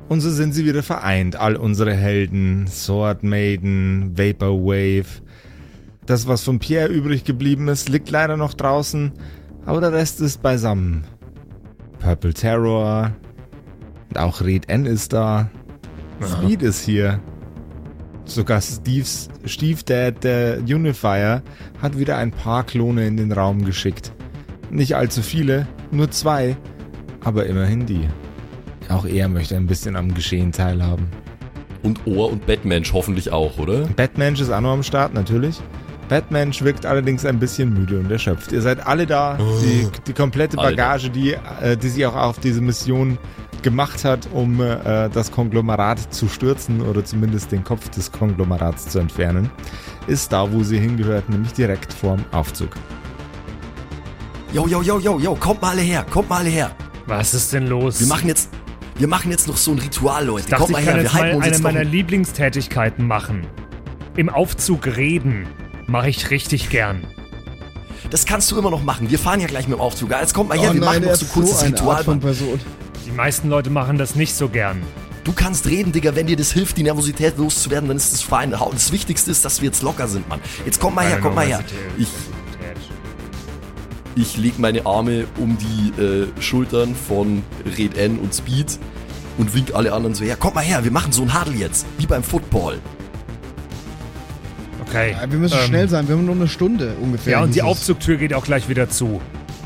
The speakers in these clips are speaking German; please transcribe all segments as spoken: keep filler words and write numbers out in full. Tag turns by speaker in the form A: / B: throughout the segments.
A: Und so sind sie wieder vereint, all unsere Helden, Sword Maiden, Vaporwave. Das, was von Pierre übrig geblieben ist, liegt leider noch draußen, aber der Rest ist beisammen. Purple Terror, und auch Red N ist da, ja. Speed ist hier. Sogar Steves Stiefdad, der Unifier, hat wieder ein paar Klone in den Raum geschickt. Nicht allzu viele, nur zwei, aber immerhin die. Auch er möchte ein bisschen am Geschehen teilhaben.
B: Und Ohr und Batmensch hoffentlich auch, oder?
A: Batmensch ist auch noch am Start, natürlich. Batmensch wirkt allerdings ein bisschen müde und erschöpft. Ihr seid alle da, oh, die, die komplette Bagage, die, äh, die sie auch auf diese Mission gemacht hat, um äh, das Konglomerat zu stürzen oder zumindest den Kopf des Konglomerats zu entfernen, ist da, wo sie hingehört, nämlich direkt vorm Aufzug.
B: Yo, yo, yo, yo, yo, kommt mal alle her, kommt mal alle her.
C: Was ist denn los?
B: Wir machen jetzt, wir machen jetzt noch so ein Ritual, Leute.
C: Ich dachte,
B: kommt mal
C: ich
B: her,
C: kann
B: wir
C: jetzt
B: halten
C: mal
B: uns
C: eine
B: jetzt
C: meiner
B: noch...
C: Lieblingstätigkeiten machen. Im Aufzug reden. Mache ich richtig gern.
B: Das kannst du immer noch machen. Wir fahren ja gleich mit dem Aufzug. Jetzt kommt mal her,
D: oh
B: wir
D: nein,
B: machen noch so kurzes
D: so
B: Ritual.
D: Von Person.
C: Die meisten Leute machen das nicht so gern.
B: Du kannst reden, Digga, wenn dir das hilft, die Nervosität loszuwerden, dann ist das fein. Das Wichtigste ist, dass wir jetzt locker sind, Mann. Jetzt komm mal her, komm mal her. Ich, ich leg meine Arme um die äh, Schultern von Red N und Speed und wink alle anderen so her. Komm mal her, wir machen so ein Hadel jetzt, wie beim Football.
C: Okay.
D: Ja, wir müssen ähm, schnell sein, wir haben nur eine Stunde ungefähr.
C: Ja, und die Aufzugtür geht auch gleich wieder zu.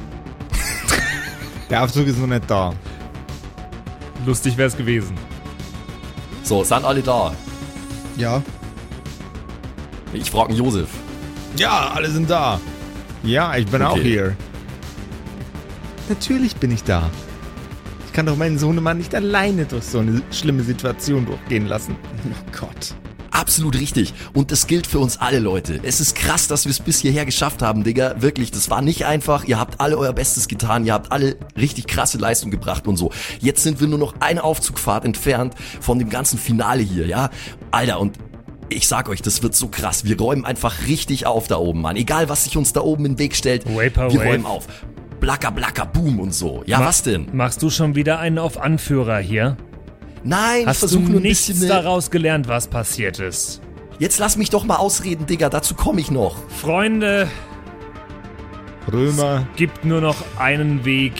A: Der Aufzug ist noch nicht da.
C: Lustig wäre es gewesen.
B: So, sind alle da?
D: Ja.
B: Ich frage Josef.
A: Ja, alle sind da. Ja, ich bin okay. Auch hier. Natürlich bin ich da. Ich kann doch meinen Sohnemann nicht alleine durch so eine schlimme Situation durchgehen lassen.
D: Oh Gott.
B: Absolut richtig. Und das gilt für uns alle, Leute. Es ist krass, dass wir es bis hierher geschafft haben, Digga. Wirklich, das war nicht einfach. Ihr habt alle euer Bestes getan. Ihr habt alle richtig krasse Leistung gebracht und so. Jetzt sind wir nur noch eine Aufzugfahrt entfernt von dem ganzen Finale hier, ja? Alter, und ich sag euch, das wird so krass. Wir räumen einfach richtig auf da oben, Mann. Egal, was sich uns da oben in den Weg stellt.
C: Vaporwave.
B: Wir räumen auf. Blacker, blacker, boom und so. Ja,
C: Ma-
B: was denn?
C: Machst du schon wieder einen auf Anführer hier?
B: Nein,
C: Hast
B: ich versuche nur ein
C: nichts
B: bisschen...
C: daraus gelernt, was passiert ist?
B: Jetzt lass mich doch mal ausreden, Digga. Dazu komme ich noch.
C: Freunde,
A: Römer.
C: Es gibt nur noch einen Weg,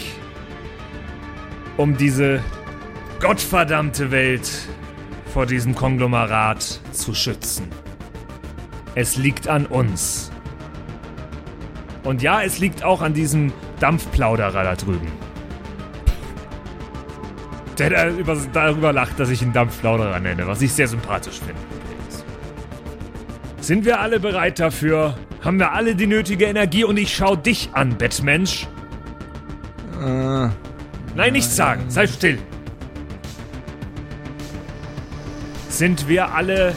C: um diese gottverdammte Welt vor diesem Konglomerat zu schützen. Es liegt an uns. Und ja, es liegt auch an diesem Dampfplauderer da drüben. Der darüber, darüber lacht, dass ich ihn Dampfplauderer nenne, was ich sehr sympathisch finde übrigens. Sind wir alle bereit dafür? Haben wir alle die nötige Energie? Und ich schau dich an, Batmensch.
A: Äh,
C: Nein, nichts sagen. Sei still. Sind wir alle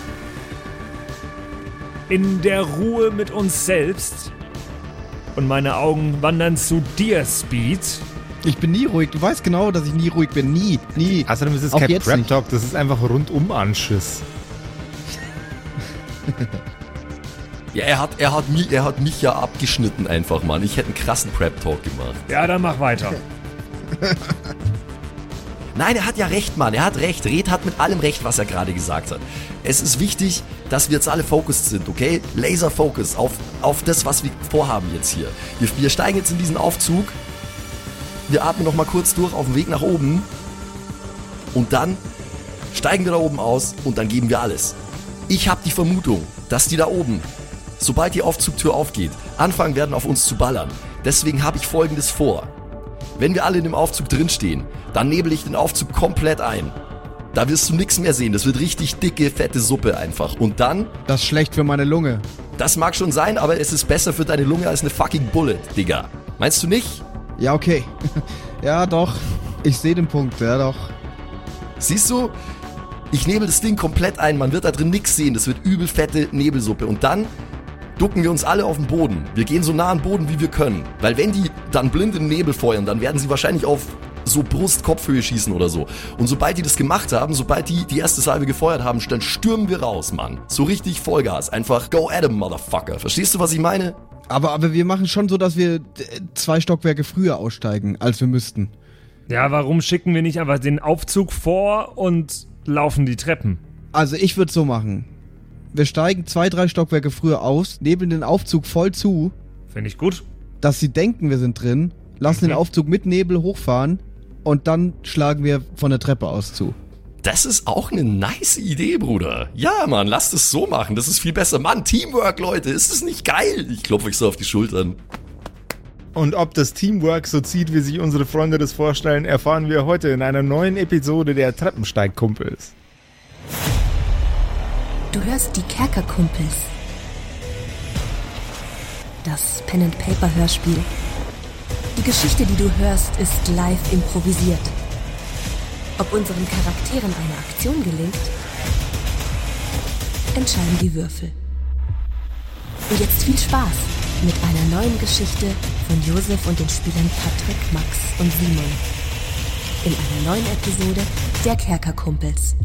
C: in der Ruhe mit uns selbst? Und meine Augen wandern zu dir, Speed.
D: Ich bin nie ruhig. Du weißt genau, dass ich nie ruhig bin. Nie, nie.
A: Außerdem ist es
D: Auch
A: kein
D: jetzt
A: Prep Talk, das ist einfach rundum Anschiss.
B: Ja, er hat, er hat mich, er hat mich ja abgeschnitten einfach, Mann. Ich hätte einen krassen Prep-Talk gemacht.
C: Ja, dann mach weiter.
B: Nein, er hat ja recht, Mann. Er hat recht. Red hat mit allem recht, was er gerade gesagt hat. Es ist wichtig, dass wir jetzt alle focused sind, okay? Laser Focus auf, auf das, was wir vorhaben jetzt hier. Wir, wir steigen jetzt in diesen Aufzug. Wir atmen noch mal kurz durch auf dem Weg nach oben. Und dann steigen wir da oben aus und dann geben wir alles. Ich habe die Vermutung, dass die da oben, sobald die Aufzugtür aufgeht, anfangen werden, auf uns zu ballern. Deswegen habe ich Folgendes vor. Wenn wir alle in dem Aufzug drinstehen, dann nebel ich den Aufzug komplett ein. Da wirst du nichts mehr sehen. Das wird richtig dicke, fette Suppe einfach. Und dann...
D: Das ist schlecht für meine Lunge.
B: Das mag schon sein, aber es ist besser für deine Lunge als eine fucking Bullet, Digga. Meinst du nicht?
D: Ja, okay. Ja, doch. Ich sehe den Punkt, ja doch.
B: Siehst du? Ich nebel das Ding komplett ein. Man wird da drin nichts sehen. Das wird übel fette Nebelsuppe. Und dann ducken wir uns alle auf den Boden. Wir gehen so nah an den Boden, wie wir können. Weil wenn die dann blind in den Nebel feuern, dann werden sie wahrscheinlich auf so Brust-Kopfhöhe schießen oder so. Und sobald die das gemacht haben, sobald die die erste Salve gefeuert haben, dann stürmen wir raus, Mann. So richtig Vollgas. Einfach go at 'em, Motherfucker. Verstehst du, was ich meine?
D: Aber, aber wir machen schon so, dass wir zwei Stockwerke früher aussteigen, als wir müssten.
C: Ja, warum schicken wir nicht einfach den Aufzug vor und laufen die Treppen?
D: Also ich würde so machen. Wir steigen zwei, drei Stockwerke früher aus, nehmen den Aufzug voll zu,
C: Finde ich gut.
D: dass sie denken, wir sind drin, lassen
C: Mhm.
D: den Aufzug mit Nebel hochfahren und dann schlagen wir von der Treppe aus zu.
B: Das ist auch eine nice Idee, Bruder. Ja, Mann, lasst es so machen. Das ist viel besser. Mann, Teamwork, Leute. Ist das nicht geil? Ich klopfe euch so auf die Schultern.
A: Und ob das Teamwork so zieht, wie sich unsere Freunde das vorstellen, erfahren wir heute in einer neuen Episode der Treppensteigkumpels.
E: Du hörst die Kerkerkumpels. Das Pen-and-Paper-Hörspiel. Die Geschichte, die du hörst, ist live improvisiert. Ob unseren Charakteren eine Aktion gelingt, entscheiden die Würfel. Und jetzt viel Spaß mit einer neuen Geschichte von Josef und den Spielern Patrick, Max und Simon. In einer neuen Episode der Kerkerkumpels.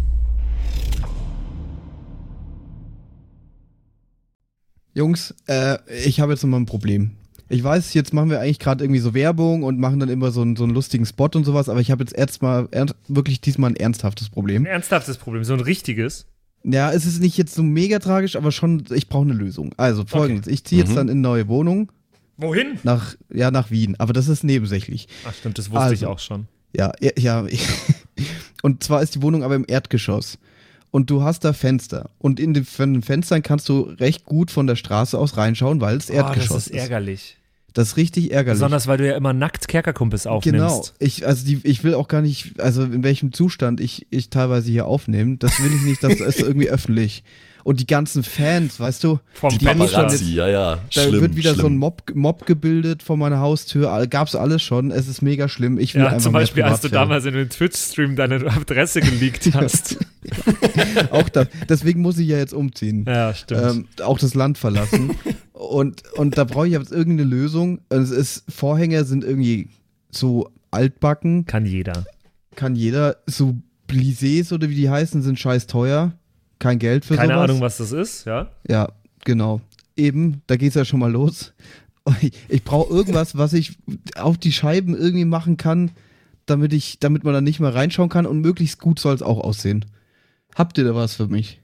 D: Jungs, äh, ich habe jetzt noch mal ein Problem. Ich weiß, jetzt machen wir eigentlich gerade irgendwie so Werbung und machen dann immer so einen, so einen lustigen Spot und sowas, aber ich habe jetzt erstmal ernst, wirklich diesmal ein ernsthaftes Problem.
C: Ein ernsthaftes Problem, so ein richtiges.
D: Ja, es ist nicht jetzt so mega tragisch, aber schon, ich brauche eine Lösung. Also folgendes, ich ziehe jetzt
B: Mhm.
D: dann in eine neue Wohnung
C: Wohin?
D: nach, ja, nach Wien, aber das ist nebensächlich.
C: Ach stimmt, das wusste
D: Also.
C: ich auch schon.
D: Ja, ja, ja. Und zwar ist die Wohnung aber im Erdgeschoss. Und du hast da Fenster. Und in den, von den Fenstern kannst du recht gut von der Straße aus reinschauen, weil es
C: Oh,
D: Erdgeschoss
C: das ist ärgerlich.
D: Das ist richtig ärgerlich.
C: Besonders, weil du ja immer nackt Kerkerkumpels aufnimmst.
D: Genau. Ich, also die, ich will auch gar nicht, also in welchem Zustand ich, ich teilweise hier aufnehme. Das will ich nicht, das ist irgendwie öffentlich. Und die ganzen Fans, weißt du,
C: Vom
D: die müssen
B: Paparazzi,
D: jetzt,
B: ja, ja.
D: da
B: Schlimm,
D: wird wieder
B: schlimm.
D: so ein Mob, Mob gebildet vor meiner Haustür. All- Gab's alles schon. Es ist mega schlimm. Ich will
C: Ja,
D: einfach
C: zum
D: mehr
C: Beispiel, als du
D: Privatsphäre.
C: damals in den Twitch-Stream deine Adresse geleakt hast.
D: Auch das. Deswegen muss ich ja jetzt umziehen.
C: Ja, stimmt.
D: Ähm, auch das Land verlassen. und, und da brauche ich jetzt irgendeine Lösung. Es ist, Vorhänge sind irgendwie so altbacken.
C: Kann jeder.
D: Kann jeder. So Blisés oder wie die heißen, sind scheiß teuer. Kein Geld für
C: Keine
D: sowas.
C: Ahnung, was das ist, ja?
D: Ja, genau. Eben, da geht's ja schon mal los. Ich, ich brauche irgendwas, was ich auf die Scheiben irgendwie machen kann, damit ich, damit man da nicht mehr reinschauen kann und möglichst gut soll es auch aussehen. Habt ihr da was für mich?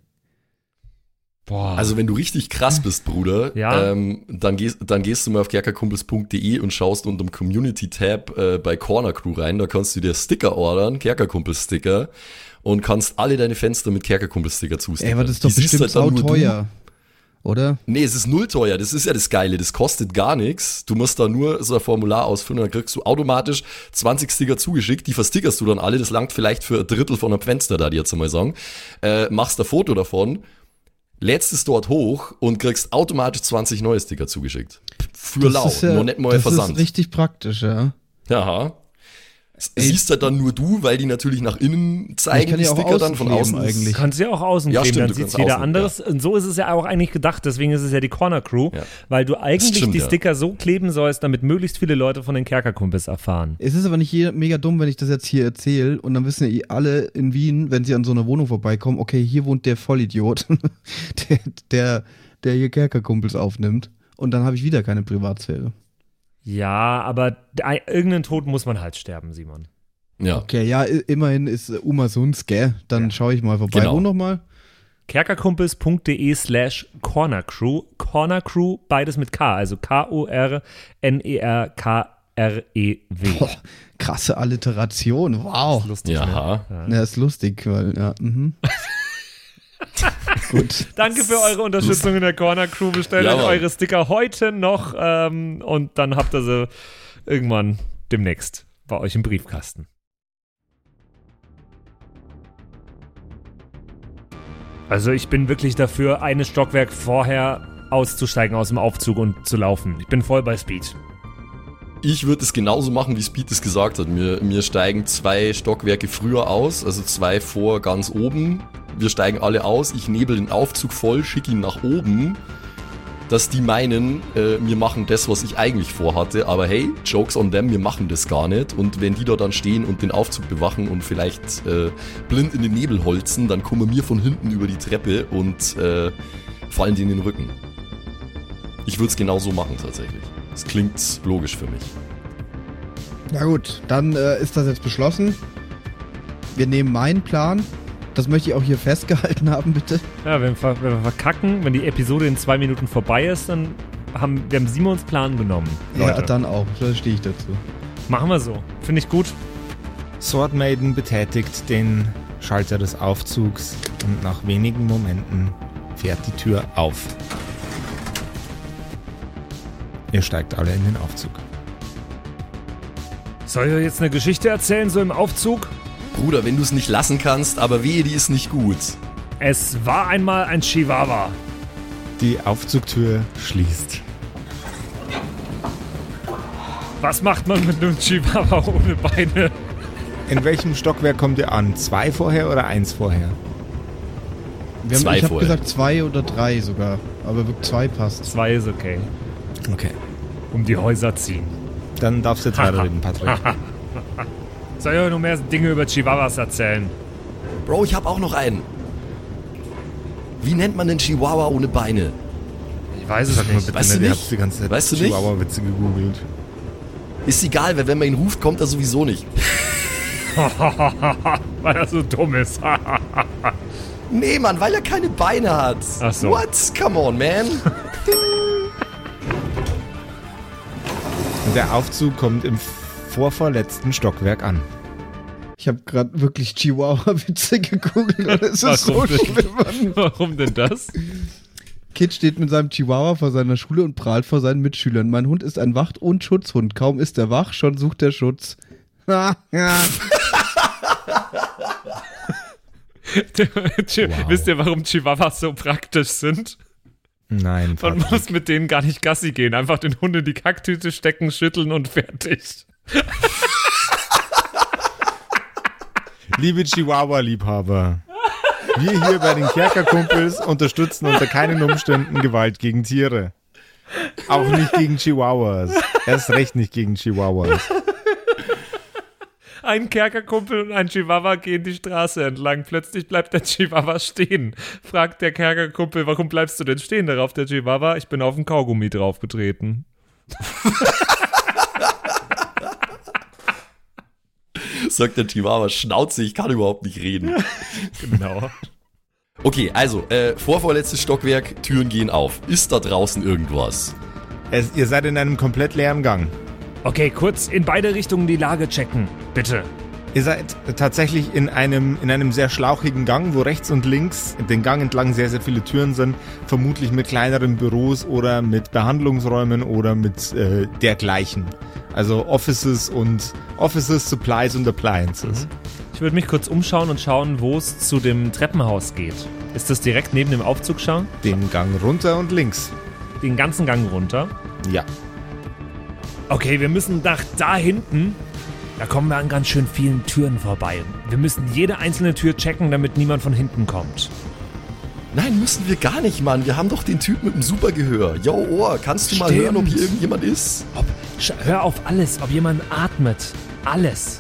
C: Boah.
B: Also wenn du richtig krass bist, Bruder,
C: Ja.
B: ähm, dann, gehst, dann gehst du mal auf kerkerkumpels punkt de und schaust unter dem Community-Tab äh, bei Corner Crew rein. Da kannst du dir Sticker ordern, Kerkerkumpel-Sticker, und kannst alle deine Fenster mit Kerkerkumpel-Sticker zustickern.
D: Ey, aber das ist doch
B: Die siehst
D: bestimmt
B: halt dann
D: sau
B: nur du.
D: teuer. Oder?
B: Nee, es ist null teuer, das ist ja das Geile, das kostet gar nichts. Du musst da nur so ein Formular ausfüllen und dann kriegst du automatisch zwanzig Sticker zugeschickt, die verstickerst du dann alle, das langt vielleicht für ein Drittel von einem Fenster, da die jetzt mal sagen. Äh, machst ein Foto davon, lädst es dort hoch und kriegst automatisch zwanzig neue Sticker zugeschickt. Für lau,
D: ist ja-
B: noch nicht mal
D: das
B: Versand.
D: ist richtig praktisch, ja.
B: Aha. Siehst halt dann nur du, weil die natürlich nach innen
D: Ich
B: zeigen,
D: kann
B: die
D: ja auch
B: Sticker dann
D: außen
B: von
D: kleben
B: außen.
D: eigentlich.
C: Kannst du ja auch außen
B: Ja,
C: kleben,
B: stimmt,
C: dann
B: du
C: sieht's
B: kannst
C: jeder
B: außen,
C: anderes. Und so ist es ja auch eigentlich gedacht, deswegen ist es ja die Corner Crew,
B: Ja.
C: weil du eigentlich
B: stimmt,
C: die
B: ja.
C: Sticker so kleben sollst, damit möglichst viele Leute von den Kerkerkumpels erfahren.
D: Es ist aber nicht je- mega dumm, wenn ich das jetzt hier erzähle und dann wissen ja eh alle in Wien, wenn sie an so einer Wohnung vorbeikommen, okay, hier wohnt der Vollidiot, der, der, der hier Kerkerkumpels aufnimmt und dann habe ich wieder keine Privatsphäre.
C: Ja, aber de- irgendeinen Tod muss man halt sterben, Simon.
B: Ja.
D: Okay, ja, i- immerhin ist äh, Uma Suns, gell? Dann schaue ich mal vorbei.
B: Genau.
D: Wo nochmal?
C: kerkerkumpels.de slash cornercrew. Cornercrew, beides mit K, also K O R N E R K R E W.
D: Boah, krasse Alliteration, wow.
C: Lustig,
B: Ja.
C: ne?
D: Ja, ist lustig, weil, ja, mhm. Gut.
C: Danke für eure Unterstützung in der Corner Crew. Bestellt
B: Ja,
C: euch
B: Mann.
C: eure Sticker heute noch ähm, und dann habt ihr sie irgendwann demnächst bei euch im Briefkasten. Also ich bin wirklich dafür, eine Stockwerk vorher auszusteigen aus dem Aufzug und zu laufen. Ich bin voll bei Speed.
B: Ich würde es genauso machen, wie Speed es gesagt hat. Wir, wir steigen zwei Stockwerke früher aus, also zwei vor ganz oben. Wir steigen alle aus, ich nebel den Aufzug voll, schicke ihn nach oben, dass die meinen, äh, wir machen das, was ich eigentlich vorhatte. Aber hey, Jokes on them, wir machen das gar nicht. Und wenn die da dann stehen und den Aufzug bewachen und vielleicht äh, blind in den Nebel holzen, dann kommen wir von hinten über die Treppe und äh, fallen denen in den Rücken. Ich würde es genauso machen tatsächlich. Das klingt logisch für mich.
D: Na gut, dann äh, ist das jetzt beschlossen. Wir nehmen meinen Plan. Das möchte ich auch hier festgehalten haben, bitte.
C: Ja, wenn wir, wenn wir verkacken, wenn die Episode in zwei Minuten vorbei ist, dann haben wir haben Simons Plan genommen. Leute.
D: Ja, dann auch. Da stehe ich dazu.
C: Machen wir so. Finde ich gut.
A: Sword Maiden betätigt den Schalter des Aufzugs und nach wenigen Momenten fährt die Tür auf. Ihr steigt alle in den Aufzug.
C: Soll ich jetzt eine Geschichte erzählen, so im Aufzug?
B: Bruder, wenn du es nicht lassen kannst, aber wehe, die ist nicht gut.
C: Es war einmal ein Chihuahua.
A: Die Aufzugtür schließt.
C: Was macht man mit einem Chihuahua ohne Beine?
A: In welchem Stockwerk kommt ihr an? Zwei vorher oder eins vorher?
D: Wir haben,
B: Zwei
D: ich habe
B: vorher.
D: gesagt zwei oder drei sogar. Aber zwei passt.
C: Zwei ist okay.
A: Okay.
C: Um die Häuser ziehen.
A: Dann darfst du jetzt weiterreden, Patrick.
C: Soll ich euch noch mehr Dinge über Chihuahuas erzählen?
B: Bro, ich hab auch noch einen. Wie nennt man den Chihuahua ohne Beine?
C: Ich weiß es
A: Sag mal
C: nicht.
A: bitte
B: Weißt du
A: nicht, ihr
B: nicht?
A: habt die ganze Zeit
B: Weißt du nicht?
A: Chihuahua-Witze gegoogelt.
B: Ist egal, weil wenn man ihn ruft, kommt er sowieso nicht.
C: Weil er so dumm ist.
B: Nee, Mann, weil er keine Beine hat.
C: Ach so.
B: What? Come on, man.
A: Und der Aufzug kommt im vorvorletzten Stockwerk an.
D: Ich habe gerade wirklich Chihuahua-Witze gegoogelt und es ist so
C: Warum denn?
D: schlimm. Mann.
C: Warum denn das?
D: Kid steht mit seinem Chihuahua vor seiner Schule und prahlt vor seinen Mitschülern. Mein Hund ist ein Wacht- und Schutzhund. Kaum ist er wach, schon sucht er Schutz. Ja.
A: Wow.
C: Wisst ihr, warum Chihuahuas so praktisch sind?
A: Nein,
C: Man
A: Patrick.
C: muss mit denen gar nicht Gassi gehen. Einfach den Hund in die Kacktüte stecken, schütteln und fertig.
A: Liebe Chihuahua-Liebhaber, wir hier bei den Kerkerkumpels unterstützen unter keinen Umständen Gewalt gegen Tiere. Auch nicht gegen Chihuahuas. Erst recht nicht gegen Chihuahuas.
C: Ein Kerkerkumpel und ein Chihuahua gehen die Straße entlang. Plötzlich bleibt der Chihuahua stehen. Fragt der Kerkerkumpel, warum bleibst du denn stehen? Darauf der Chihuahua, ich bin auf den Kaugummi draufgetreten.
B: Sagt der Chihuahua, Schnauze, ich kann überhaupt nicht reden.
C: Genau.
B: Okay, also, äh, vorvorletztes Stockwerk, Türen gehen auf. Ist da draußen irgendwas?
A: Es, ihr seid in einem komplett leeren Gang.
C: Okay, kurz in beide Richtungen die Lage checken. Bitte.
A: Ihr seid tatsächlich in einem, in einem sehr schlauchigen Gang, wo rechts und links den Gang entlang sehr, sehr viele Türen sind. Vermutlich mit kleineren Büros oder mit Behandlungsräumen oder mit äh, dergleichen. Also Offices und Offices, Supplies und Appliances.
C: Ich würde mich kurz umschauen und schauen, wo es zu dem Treppenhaus geht. Ist das direkt neben dem Aufzug schauen?
A: Den Gang runter und links.
C: Den ganzen Gang runter.
A: Ja.
C: Okay, wir müssen nach da hinten. Da kommen wir an ganz schön vielen Türen vorbei. Wir müssen jede einzelne Tür checken, damit niemand von hinten kommt.
B: Nein, müssen wir gar nicht, Mann. Wir haben doch den Typ mit dem Supergehör. Yo, Ohr, kannst du mal
C: Stimmt.
B: hören, ob hier irgendjemand ist?
C: Ob, sch- hör auf alles, ob jemand atmet. Alles.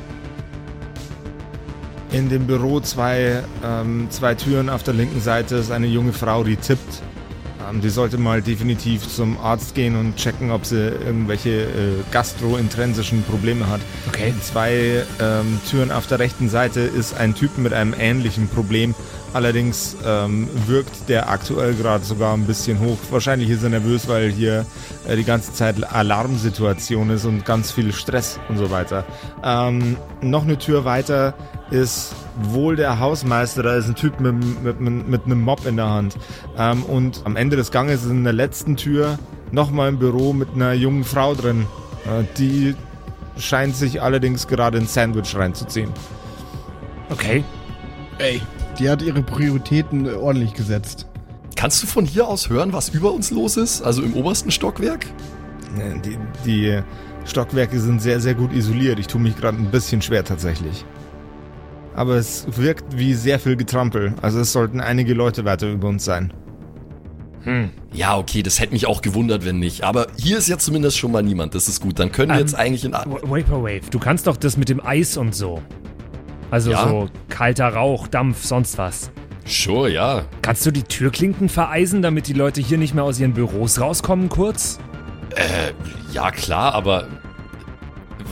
A: In dem Büro zwei, ähm, zwei Türen auf der linken Seite ist eine junge Frau, die tippt. Ähm, die sollte mal definitiv zum Arzt gehen und checken, ob sie irgendwelche äh, gastrointrinsischen Probleme hat.
C: Okay.
A: In zwei ähm, Türen auf der rechten Seite ist ein Typ mit einem ähnlichen Problem. Allerdings ähm, wirkt der aktuell gerade sogar ein bisschen hoch. Wahrscheinlich ist er nervös, weil hier äh, die ganze Zeit Alarmsituation ist und ganz viel Stress und so weiter. Ähm, noch eine Tür weiter ist wohl der Hausmeister. Da ist ein Typ mit, mit, mit, mit einem Mob in der Hand. Ähm, und am Ende des Ganges ist in der letzten Tür nochmal ein Büro mit einer jungen Frau drin. Äh, die scheint sich allerdings gerade ein Sandwich reinzuziehen.
C: Okay.
D: Ey, die hat ihre Prioritäten äh, ordentlich gesetzt.
B: Kannst du von hier aus hören, was über uns los ist? Also im obersten Stockwerk?
A: Äh, Die, die Stockwerke sind sehr, sehr gut isoliert. Ich tue mich gerade ein bisschen schwer tatsächlich. Aber es wirkt wie sehr viel Getrampel. Also es sollten einige Leute weiter über uns sein.
C: Hm.
B: Ja, okay, das hätte mich auch gewundert, wenn nicht. Aber hier ist ja zumindest schon mal niemand. Das ist gut. Dann können wir
C: Ähm,
B: jetzt eigentlich in... A-
C: Vaporwave, du kannst doch das mit dem Eis und so. Also
B: Ja.
C: so kalter Rauch, Dampf, sonst was.
B: Sure, ja.
C: Kannst du die Türklinken vereisen, damit die Leute hier nicht mehr aus ihren Büros rauskommen kurz?
B: Äh, ja klar, aber...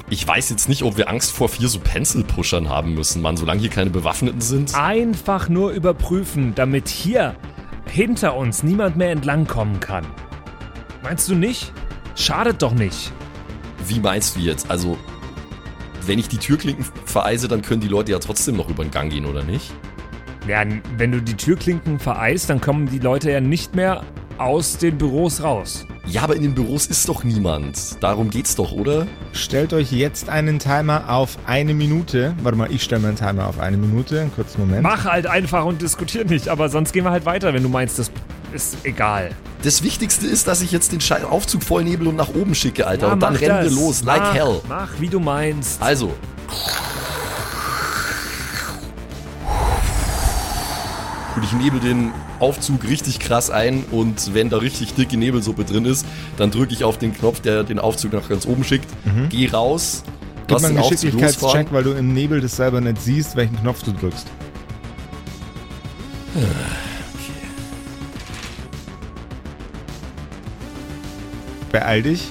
B: Ich weiß jetzt nicht, ob wir Angst vor vier so Pencil-Pushern haben müssen, Mann, solange hier keine Bewaffneten sind.
C: Einfach nur überprüfen, damit hier hinter uns niemand mehr entlangkommen kann. Meinst du nicht? Schadet doch nicht.
B: Wie meinst du jetzt? Also, wenn ich die Türklinken vereise, dann können die Leute ja trotzdem noch über den Gang gehen, oder nicht?
C: Ja, wenn du die Türklinken vereist, dann kommen die Leute ja nicht mehr aus den Büros raus.
B: Ja, aber in den Büros ist doch niemand. Darum geht's doch, oder?
A: Stellt euch jetzt einen Timer auf eine Minute. Warte mal, ich stelle mir einen Timer auf eine Minute. Einen kurzen Moment.
C: Mach halt einfach und diskutier nicht, aber sonst gehen wir halt weiter, wenn du meinst, das ist egal.
B: Das Wichtigste ist, dass ich jetzt den Scheiß Aufzug vollnebel und nach oben schicke, Alter.
C: Ja,
B: und dann
C: mach
B: rennen
C: das.
B: wir los, like
C: mach,
B: hell.
C: Mach, wie du meinst.
B: Also. Und ich nebel den Aufzug richtig krass ein und wenn da richtig dicke Nebelsuppe drin ist, dann drücke ich auf den Knopf, der den Aufzug nach ganz oben schickt, mhm. geh raus,
A: Gib
B: lass
A: mal einen
B: den Aufzug
A: Geschicklichkeitscheck,
B: losfahren.
A: weil du im Nebel das selber nicht siehst, welchen Knopf du drückst.
B: Okay.
A: Beeil dich.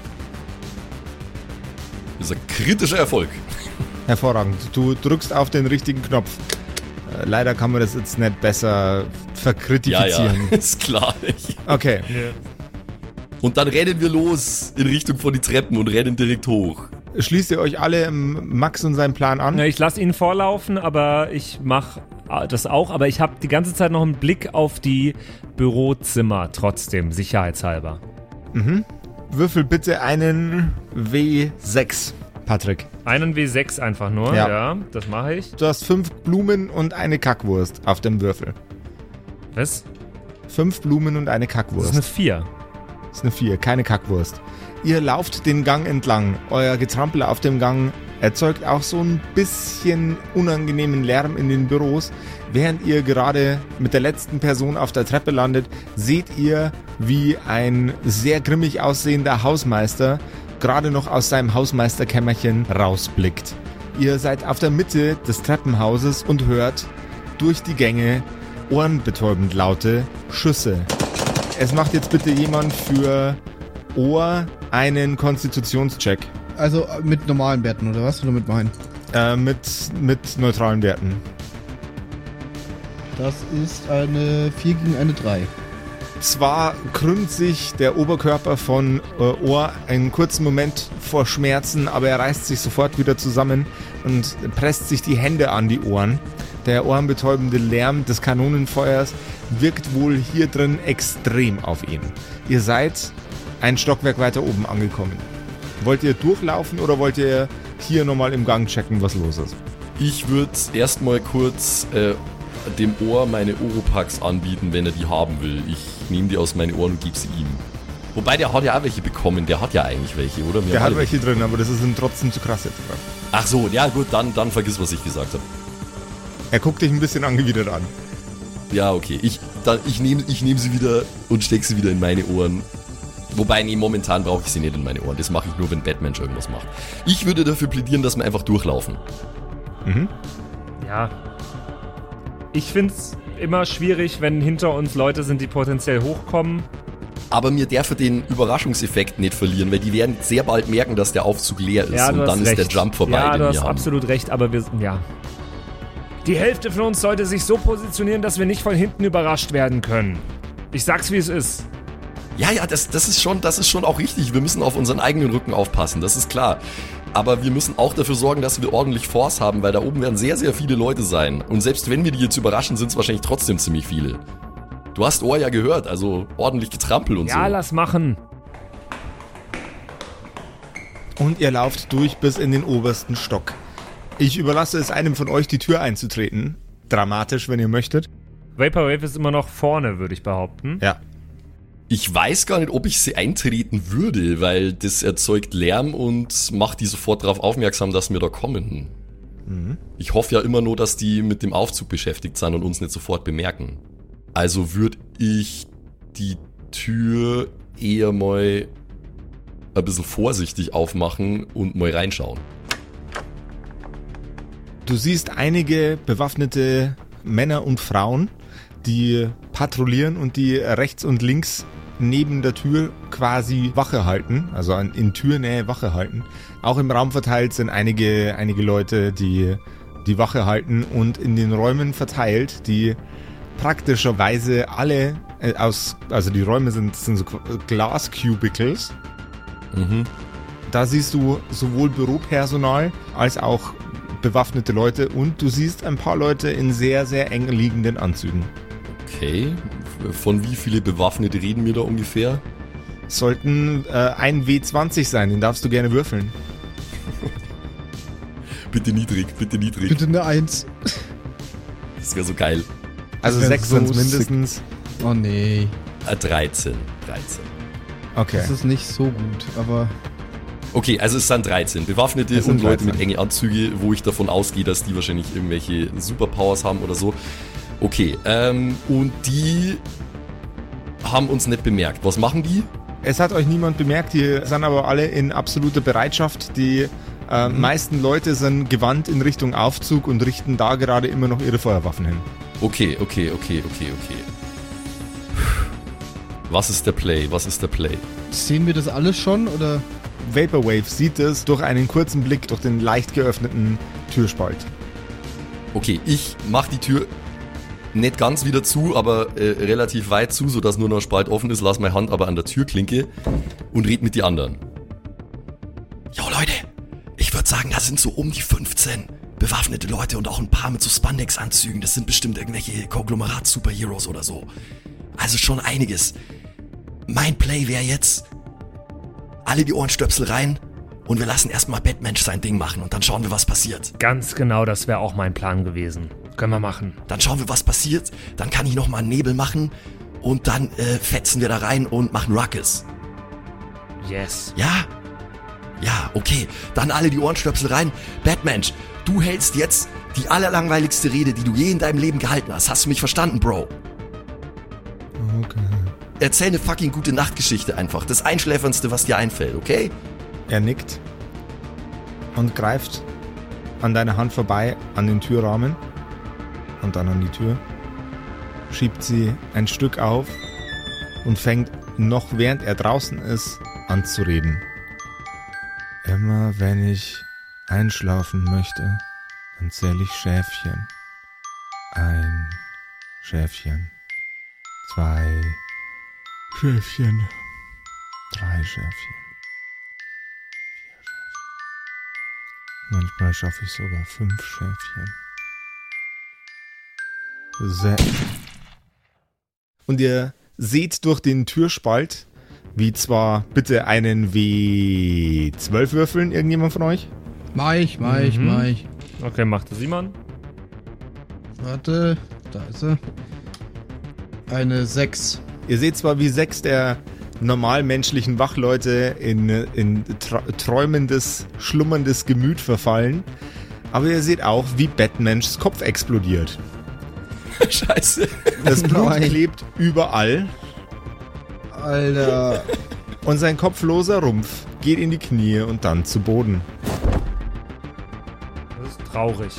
B: Das ist ein kritischer Erfolg.
A: Hervorragend. Du drückst auf den richtigen Knopf. Äh, leider kann man das jetzt nicht besser verkritifizieren.
B: Ja, ja, ist klar.
A: Okay.
C: Ja.
B: Und dann rennen wir los in Richtung von die Treppen und rennen direkt hoch.
A: Schließt ihr euch alle Max und seinen Plan an?
C: Ja, ich lasse ihn vorlaufen, aber ich mache das auch. Aber ich habe die ganze Zeit noch einen Blick auf die Bürozimmer trotzdem, sicherheitshalber.
A: Mhm. Würfel bitte einen W sechs, Patrick.
C: Einen W sechs einfach nur,
A: Ja.
C: ja, das mache ich.
A: Du hast fünf Blumen und eine Kackwurst auf dem Würfel.
C: Was?
A: Fünf Blumen und eine
C: Das
A: Kackwurst.
C: ist eine vier.
A: Das ist eine vier, keine Kackwurst. Ihr lauft den Gang entlang. Euer Getrampel auf dem Gang erzeugt auch so ein bisschen unangenehmen Lärm in den Büros. Während ihr gerade mit der letzten Person auf der Treppe landet, seht ihr, wie ein sehr grimmig aussehender Hausmeister gerade noch aus seinem Hausmeisterkämmerchen rausblickt. Ihr seid auf der Mitte des Treppenhauses und hört durch die Gänge ohrenbetäubend laute Schüsse. Es macht jetzt bitte jemand für Ohr einen Konstitutionscheck.
D: Also äh, mit normalen Werten, oder was? Oder mit meinen?
A: Äh, mit, mit neutralen Werten.
D: Das ist eine vier gegen eine drei.
A: Zwar krümmt sich der Oberkörper von äh, Ohr einen kurzen Moment vor Schmerzen, aber er reißt sich sofort wieder zusammen und presst sich die Hände an die Ohren. Der ohrenbetäubende Lärm des Kanonenfeuers wirkt wohl hier drin extrem auf ihn. Ihr seid ein Stockwerk weiter oben angekommen. Wollt ihr durchlaufen oder wollt ihr hier nochmal im Gang checken, was los ist?
B: Ich würde erstmal kurz äh, dem Ohr meine Oropax anbieten, wenn er die haben will. Ich nehme die aus meinen Ohren und gebe sie ihm. Wobei, der hat ja auch welche bekommen. Der hat ja eigentlich welche, oder? Wir
A: Der
B: haben
A: hat
B: alle
A: welche drin, aber das ist ihm trotzdem zu krass jetzt.
B: Ach so, ja gut, dann, dann vergiss, was ich gesagt habe.
A: Er guckt dich ein bisschen angewidert an.
B: Ja, okay. Ich, dann, ich nehme ich nehm sie wieder und stecke sie wieder in meine Ohren. Wobei, nee, momentan brauche ich sie nicht in meine Ohren. Das mache ich nur, wenn Batman irgendwas macht. Ich würde dafür plädieren, dass wir einfach durchlaufen.
A: Mhm.
C: Ja. Ich finde es immer schwierig, wenn hinter uns Leute sind, die potenziell hochkommen.
B: Aber mir darf den Überraschungseffekt nicht verlieren, weil die werden sehr bald merken, dass der Aufzug leer ist
C: Ja, du
B: und
C: hast
B: dann ist
C: recht.
B: der Jump vorbei,
C: Ja,
B: den
C: du
B: wir
C: hast
B: haben.
C: absolut recht, aber wir, ja. Die Hälfte von uns sollte sich so positionieren, dass wir nicht von hinten überrascht werden können. Ich sag's, wie es ist.
B: Ja, ja, das, das, ist schon, das ist schon auch richtig. Wir müssen auf unseren eigenen Rücken aufpassen, das ist klar. Aber wir müssen auch dafür sorgen, dass wir ordentlich Force haben, weil da oben werden sehr, sehr viele Leute sein. Und selbst wenn wir die jetzt überraschen, sind es wahrscheinlich trotzdem ziemlich viele. Du hast Ohr ja gehört, also ordentlich getrampelt und
C: Ja,
B: so.
C: lass machen.
A: Und ihr lauft durch bis in den obersten Stock. Ich überlasse es einem von euch, die Tür einzutreten. Dramatisch, wenn ihr möchtet.
C: Vaporwave ist immer noch vorne, würde ich behaupten.
A: Ja.
B: Ich weiß gar nicht, ob ich sie eintreten würde, weil das erzeugt Lärm und macht die sofort darauf aufmerksam, dass wir da kommen.
A: Mhm.
B: Ich hoffe ja immer nur, dass die mit dem Aufzug beschäftigt sind und uns nicht sofort bemerken. Also würde ich die Tür eher mal ein bisschen vorsichtig aufmachen und mal reinschauen.
A: Du siehst einige bewaffnete Männer und Frauen, die patrouillieren und die rechts und links neben der Tür quasi Wache halten, also in Türnähe Wache halten. Auch im Raum verteilt sind einige, einige Leute, die die Wache halten und in den Räumen verteilt, die praktischerweise alle äh, aus, also die Räume sind, sind so Glas-Cubicles.
B: Mhm.
A: Da siehst du sowohl Büropersonal als auch bewaffnete Leute und du siehst ein paar Leute in sehr, sehr eng liegenden Anzügen.
B: Okay, von wie viele Bewaffnete reden wir da ungefähr?
A: Sollten äh, ein W zwanzig sein, den darfst du gerne würfeln.
B: Bitte niedrig, bitte niedrig.
D: Bitte eine Eins.
B: Das wäre so geil.
A: Also
D: wär
A: sechs
D: so
A: sind mindestens.
D: Oh nee,
B: Äh, dreizehn. dreizehn.
A: Okay.
D: das ist nicht so gut, aber
B: Okay, also es sind dreizehn Bewaffnete
A: Es sind
B: und Leute
A: dreizehn.
B: mit enge Anzüge, wo ich davon ausgehe, dass die wahrscheinlich irgendwelche Superpowers haben oder so. Okay, ähm, und die haben uns nicht bemerkt. Was machen die?
A: Es hat euch niemand bemerkt, die sind aber alle in absoluter Bereitschaft. Die äh,
B: Mhm.
A: meisten Leute sind gewandt in Richtung Aufzug und richten da gerade immer noch ihre Feuerwaffen hin.
B: Okay, okay, okay, okay, okay. Was ist der Play? Was ist der Play?
D: sehen wir das alles schon oder?
A: Vaporwave sieht es durch einen kurzen Blick durch den leicht geöffneten Türspalt.
B: Okay, ich mach die Tür nicht ganz wieder zu, aber äh, relativ weit zu, sodass nur noch ein Spalt offen ist, lass meine Hand aber an der Türklinke und red mit die anderen. Jo Leute, ich würde sagen, da sind so um die fünfzehn bewaffnete Leute und auch ein paar mit so Spandex-Anzügen. Das sind bestimmt irgendwelche Konglomerat-Superheroes oder so. Also schon einiges. Mein Play wäre jetzt, alle die Ohrenstöpsel rein und wir lassen erstmal Batman sein Ding machen und dann schauen wir, was passiert.
C: Ganz genau, das wäre auch mein Plan gewesen. Können wir machen.
B: Dann schauen wir, was passiert. Dann kann ich nochmal einen Nebel machen und dann äh, fetzen wir da rein und machen Ruckus.
C: Yes.
B: Ja? Ja, okay. Dann alle die Ohrenstöpsel rein. Batmensch, du hältst jetzt die allerlangweiligste Rede, die du je in deinem Leben gehalten hast. Hast du mich verstanden, Bro?
A: Okay.
B: Erzähl eine fucking gute Nachtgeschichte einfach. Das Einschläferndste, was dir einfällt, okay?
A: Er nickt und greift an deiner Hand vorbei an den Türrahmen und dann an die Tür, schiebt sie ein Stück auf und fängt noch während er draußen ist an zu reden. Immer wenn ich einschlafen möchte, dann zähle ich Schäfchen. Ein Schäfchen, zwei Schäfchen, drei Schäfchen. Manchmal schaffe ich sogar fünf Schäfchen. Se- Und ihr seht durch den Türspalt, wie zwar bitte einen W zwölf würfeln, irgendjemand von euch?
D: Mach ich, mach ich,
C: Mhm.
D: mach ich.
C: Okay, macht das Simon.
D: Warte, da ist er. Eine sechs.
A: Ihr seht zwar, wie sechs der normalmenschlichen Wachleute in, in tra- träumendes, schlummerndes Gemüt verfallen, aber ihr seht auch, wie Batmans Kopf explodiert.
B: Scheiße.
A: Das Blut
D: Nein.
A: klebt überall
D: Alter.
A: und sein kopfloser Rumpf geht in die Knie und dann zu Boden.
C: Das ist traurig.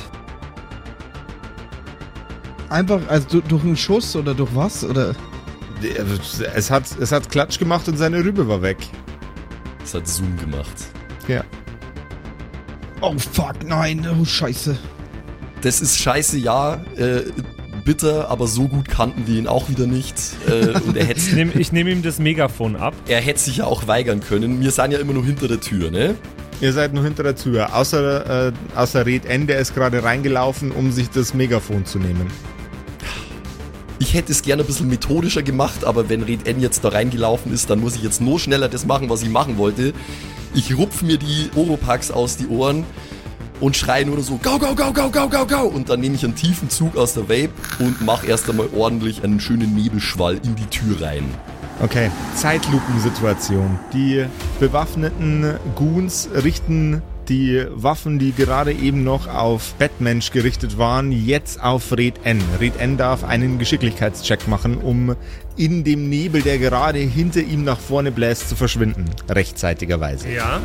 D: Einfach, also du- durch einen Schuss oder durch was? Oder?
A: Es hat, es hat Klatsch gemacht und seine Rübe war weg.
B: Das hat Zoom gemacht.
A: Ja.
D: Oh fuck, nein, oh scheiße.
B: Das ist scheiße, ja. Äh, bitter, aber so gut kannten wir ihn auch wieder nicht. Äh, und er hätte
C: Ich nehme ich nehm ihm das Megafon ab.
B: er hätte sich ja auch weigern können. Wir sind ja immer nur hinter der Tür, ne?
A: Ihr seid nur hinter der Tür. Außer, äh, außer Red N, der ist gerade reingelaufen, um sich das Megafon zu nehmen.
B: Ich hätte es gerne ein bisschen methodischer gemacht, aber wenn Red N jetzt da reingelaufen ist, dann muss ich jetzt nur schneller das machen, was ich machen wollte. Ich rupf mir die Oropax aus die Ohren und schreie nur so, go, go, go, go, go, go, go. Und dann nehme ich einen tiefen Zug aus der Vape und mache erst einmal ordentlich einen schönen Nebelschwall in die Tür rein.
A: Okay, Zeitlupensituation. Die bewaffneten Goons richten die Waffen, die gerade eben noch auf Batmensch gerichtet waren, jetzt auf Red N. Red N darf einen Geschicklichkeitscheck machen, um in dem Nebel, der gerade hinter ihm nach vorne bläst, zu verschwinden. Rechtzeitigerweise.
C: Ja.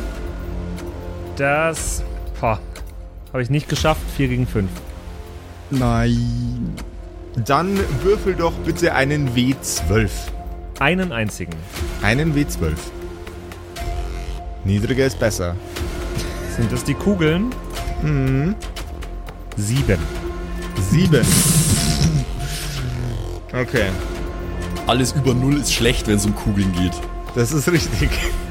C: Das habe ich nicht geschafft. vier gegen fünf.
D: Nein.
A: Dann würfel doch bitte einen W zwölf.
C: Einen einzigen.
A: Einen W zwölf. Niedriger ist besser.
C: Sind das die Kugeln?
A: Mhm.
C: Sieben.
A: Sieben. Okay,
B: Alles über null ist schlecht, wenn es um Kugeln geht.
A: das ist richtig.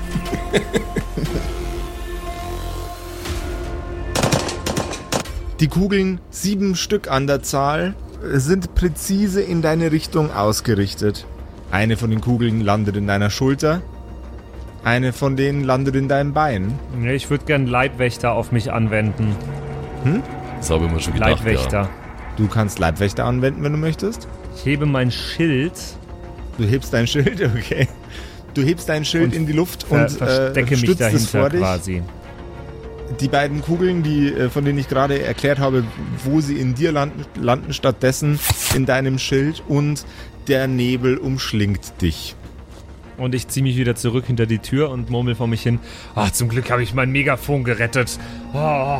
A: Die Kugeln, sieben Stück an der Zahl, sind präzise in deine Richtung ausgerichtet. Eine von den Kugeln landet in deiner Schulter, eine von denen landet in deinem Bein.
C: Ja, ich würde gern Leibwächter auf mich anwenden.
B: Das habe ich mir schon gedacht.
C: Leibwächter.
B: Ja.
A: Du kannst Leibwächter anwenden, wenn du möchtest.
C: Ich hebe mein Schild,
A: Du hebst dein Schild, okay. Du hebst dein Schild
C: Und
A: in die Luft
C: ver
A: und
C: verstecke
A: äh,
C: mich
A: stützt es
C: dahinter
A: vor dich.
C: quasi.
A: Die beiden Kugeln, die, äh, von denen ich gerade erklärt habe, wo sie in dir landen, landen stattdessen in deinem Schild und der Nebel umschlingt dich.
C: Und ich ziehe mich wieder zurück hinter die Tür und murmel vor mich hin. Ah, zum Glück habe ich mein Megafon gerettet. Oh.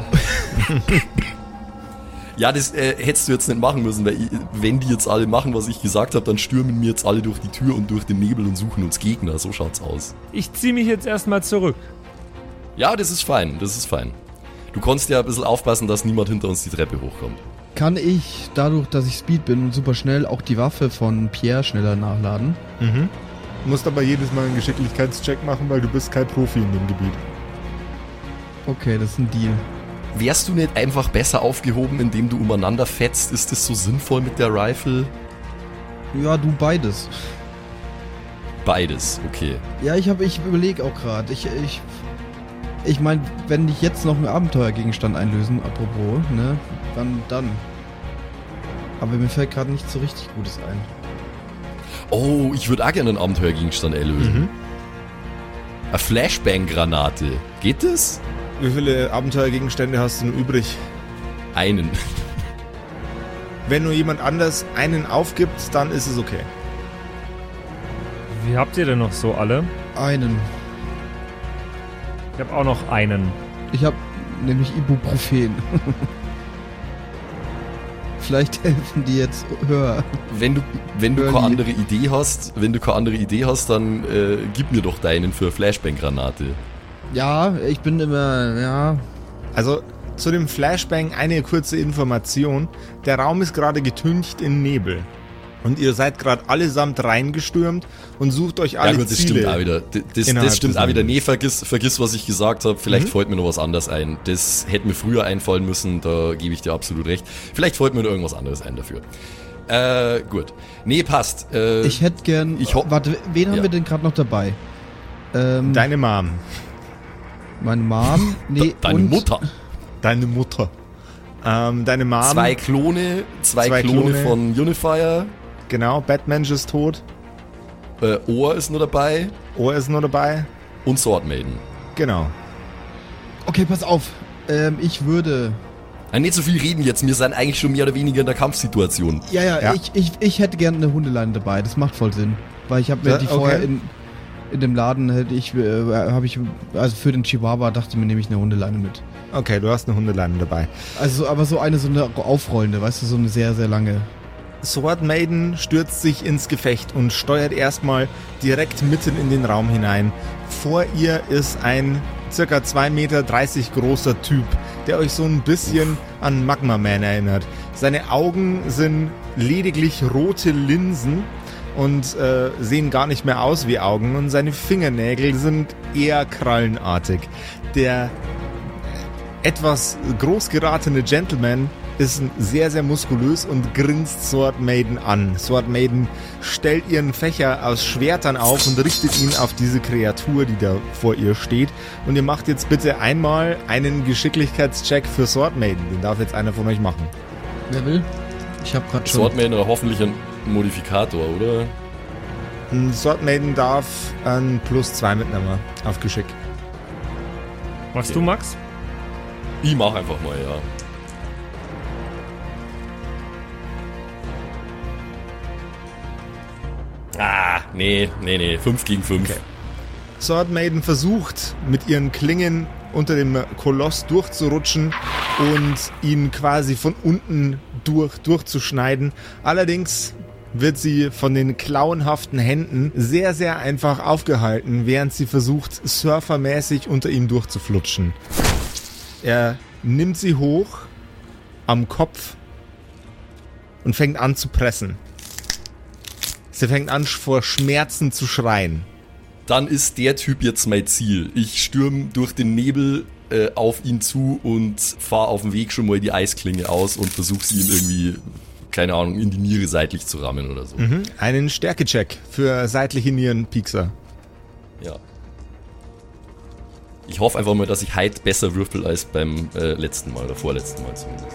B: Ja, das äh, hättest du jetzt nicht machen müssen, weil ich, wenn die jetzt alle machen, was ich gesagt habe, dann stürmen mir jetzt alle durch die Tür und durch den Nebel und suchen uns Gegner. So schaut's aus.
C: Ich ziehe mich jetzt erstmal zurück.
B: Ja, das ist fein, das ist fein. Du konntest ja ein bisschen aufpassen, dass niemand hinter uns die Treppe hochkommt.
D: Kann ich, dadurch, dass ich Speed bin und super schnell, auch die Waffe von Pierre schneller nachladen?
A: Mhm. Du musst aber jedes Mal einen Geschicklichkeitscheck machen, weil du bist kein Profi in dem Gebiet.
D: Okay, das ist ein Deal.
B: Wärst du nicht einfach besser aufgehoben, indem du umeinander fetzt? Ist das so sinnvoll mit der Rifle?
D: Ja, du beides.
B: Beides, okay.
D: Ja, ich habe, ich überlege auch gerade. Ich, ich, ich meine, wenn ich jetzt noch einen Abenteuergegenstand einlösen, apropos, ne, dann, dann. Aber mir fällt gerade nicht so richtig Gutes ein.
B: Oh, ich würde auch gerne einen Abenteuergegenstand erlösen.
A: Mhm.
B: Eine Flashbang-Granate. Geht das?
A: Wie viele Abenteuergegenstände hast du denn übrig?
B: Einen.
A: Wenn nur jemand anders einen aufgibt, dann ist es okay.
C: Wie habt ihr denn noch so alle?
D: Einen.
C: Ich habe auch noch einen.
D: Ich habe nämlich Ibuprofen. Vielleicht helfen die jetzt höher.
B: Wenn du, wenn du
D: Early.
B: keine andere Idee hast, wenn du keine andere Idee hast, dann äh, gib mir doch deinen für Flashbang-Granate.
D: Ja, ich bin immer, ja.
A: Also zu dem Flashbang eine kurze Information. Der Raum ist gerade getüncht in Nebel. Und ihr seid gerade allesamt reingestürmt und sucht euch alle
B: Ja gut, das
A: Ziele.
B: stimmt auch wieder. Das, das,
A: innerhalb
B: das stimmt
A: des
B: auch wieder.
A: Nebels.
B: Nee, vergiss, vergiss, was ich gesagt habe. Vielleicht
A: Mhm.
B: fällt mir noch was anderes ein. Das hätte mir früher einfallen müssen, da gebe ich dir absolut recht. Vielleicht fällt mir noch irgendwas anderes ein dafür. Äh, gut. Nee, passt. Äh,
D: Ich hätte gern.
B: Ich ho-
D: warte, wen haben
B: Ja.
D: wir denn gerade noch dabei? Ähm,
A: Deine Mom.
D: meine Mom. Nee,
B: deine
D: und
B: Mutter.
A: Deine Mutter. Ähm, deine Mom.
B: Zwei Klone, zwei,
A: Zwei
B: Klone,
A: Klone.
B: von Unifier.
A: Genau, Batmensch ist tot.
B: Äh, Ohr ist nur dabei.
A: Ohr ist nur dabei.
B: Und Sword Maiden.
A: Genau.
D: Okay, pass auf. Ähm, ich würde.
B: Ja, nicht so viel reden jetzt. Wir sind eigentlich schon mehr oder weniger in der Kampfsituation.
D: Ja, ja,
A: Ja.
D: Ich, ich, ich hätte gerne eine Hundeleine dabei. Das macht voll Sinn. Weil ich habe mir
A: Ja,
D: die
A: okay.
D: vorher in, in dem Laden hätte ich, äh, habe ich, also für den Chihuahua dachte ich mir, nehme ich eine Hundeleine mit.
A: Okay, du hast eine Hundeleine dabei.
D: Also, aber so eine, so eine aufrollende, weißt du, so eine sehr, sehr lange.
A: Sword Maiden stürzt sich ins Gefecht und steuert erstmal direkt mitten in den Raum hinein. Vor ihr ist ein circa zwei Meter dreißig großer Typ, der euch so ein bisschen an Magma Man erinnert. Seine Augen sind lediglich rote Linsen und äh, sehen gar nicht mehr aus wie Augen und seine Fingernägel sind eher krallenartig. Der etwas groß geratene Gentleman ist sehr, sehr muskulös und grinst Sword Maiden an. Sword Maiden stellt ihren Fächer aus Schwertern auf und richtet ihn auf diese Kreatur, die da vor ihr steht. Und ihr macht jetzt bitte einmal einen Geschicklichkeitscheck für Sword Maiden. Den darf jetzt einer von euch machen.
D: Wer will? Ich habe gerade schon.
B: Sword Maiden oder hoffentlich ein Modifikator, oder?
A: Ein Sword Maiden darf ein Plus zwei mitnehmen auf Geschick.
C: Machst du, Max?
B: Ich mach einfach mal, ja. Ah, nee, nee, nee. fünf gegen fünf.
A: Okay. Sword Maiden versucht mit ihren Klingen unter dem Koloss durchzurutschen und ihn quasi von unten durch, durchzuschneiden. Allerdings wird sie von den klauenhaften Händen sehr, sehr einfach aufgehalten, während sie versucht, surfermäßig unter ihm durchzuflutschen. Er nimmt sie hoch am Kopf und fängt an zu pressen. Sie fängt an, vor Schmerzen zu schreien.
B: Dann ist der Typ jetzt mein Ziel. Ich stürme durch den Nebel äh, auf ihn zu und fahre auf dem Weg schon mal die Eisklinge aus und versuche sie ihm irgendwie, keine Ahnung, in die Niere seitlich zu rammen oder so.
A: Mhm. Einen Stärkecheck für seitliche Nierenpiekser.
B: Ja. Ich hoffe einfach mal, dass ich heute besser würfel als beim äh, letzten Mal oder vorletzten Mal zumindest.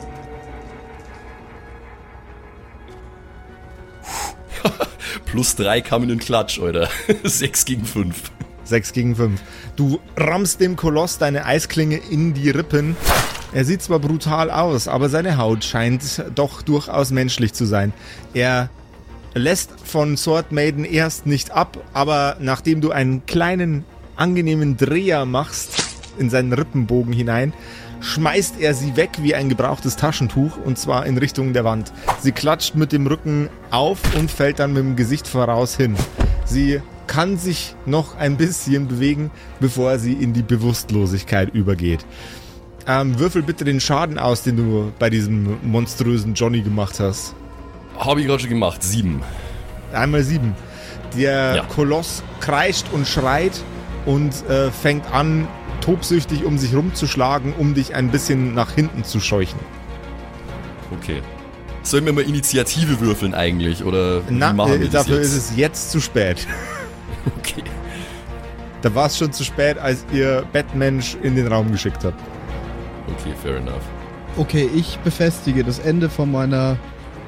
B: Plus drei kam in den Klatsch, Alter. Sechs gegen fünf.
A: Sechs gegen fünf. Du rammst dem Koloss deine Eisklinge in die Rippen. Er sieht zwar brutal aus, aber seine Haut scheint doch durchaus menschlich zu sein. Er lässt von Sword Maiden erst nicht ab, aber nachdem du einen kleinen, angenehmen Dreher machst in seinen Rippenbogen hinein, schmeißt er sie weg wie ein gebrauchtes Taschentuch, und zwar in Richtung der Wand. Sie klatscht mit dem Rücken auf und fällt dann mit dem Gesicht voraus hin. Sie kann sich noch ein bisschen bewegen, bevor sie in die Bewusstlosigkeit übergeht. Ähm, würfel bitte den Schaden aus, den du bei diesem monströsen Johnny gemacht hast.
B: Habe ich gerade schon gemacht. Sieben.
A: Einmal sieben. Der
B: Ja.
A: Koloss kreischt und schreit und äh, fängt an, tobsüchtig um sich rumzuschlagen, um dich ein bisschen nach hinten zu scheuchen.
B: Okay. Sollen wir mal Initiative würfeln eigentlich? Oder wie
A: Na,
B: machen wir
A: äh,
B: das
A: dafür
B: jetzt?
A: ist es jetzt zu spät.
B: Okay.
A: Da war es schon zu spät, als ihr Batmensch in den Raum geschickt habt.
B: Okay, fair enough.
D: Okay, ich befestige das Ende von meiner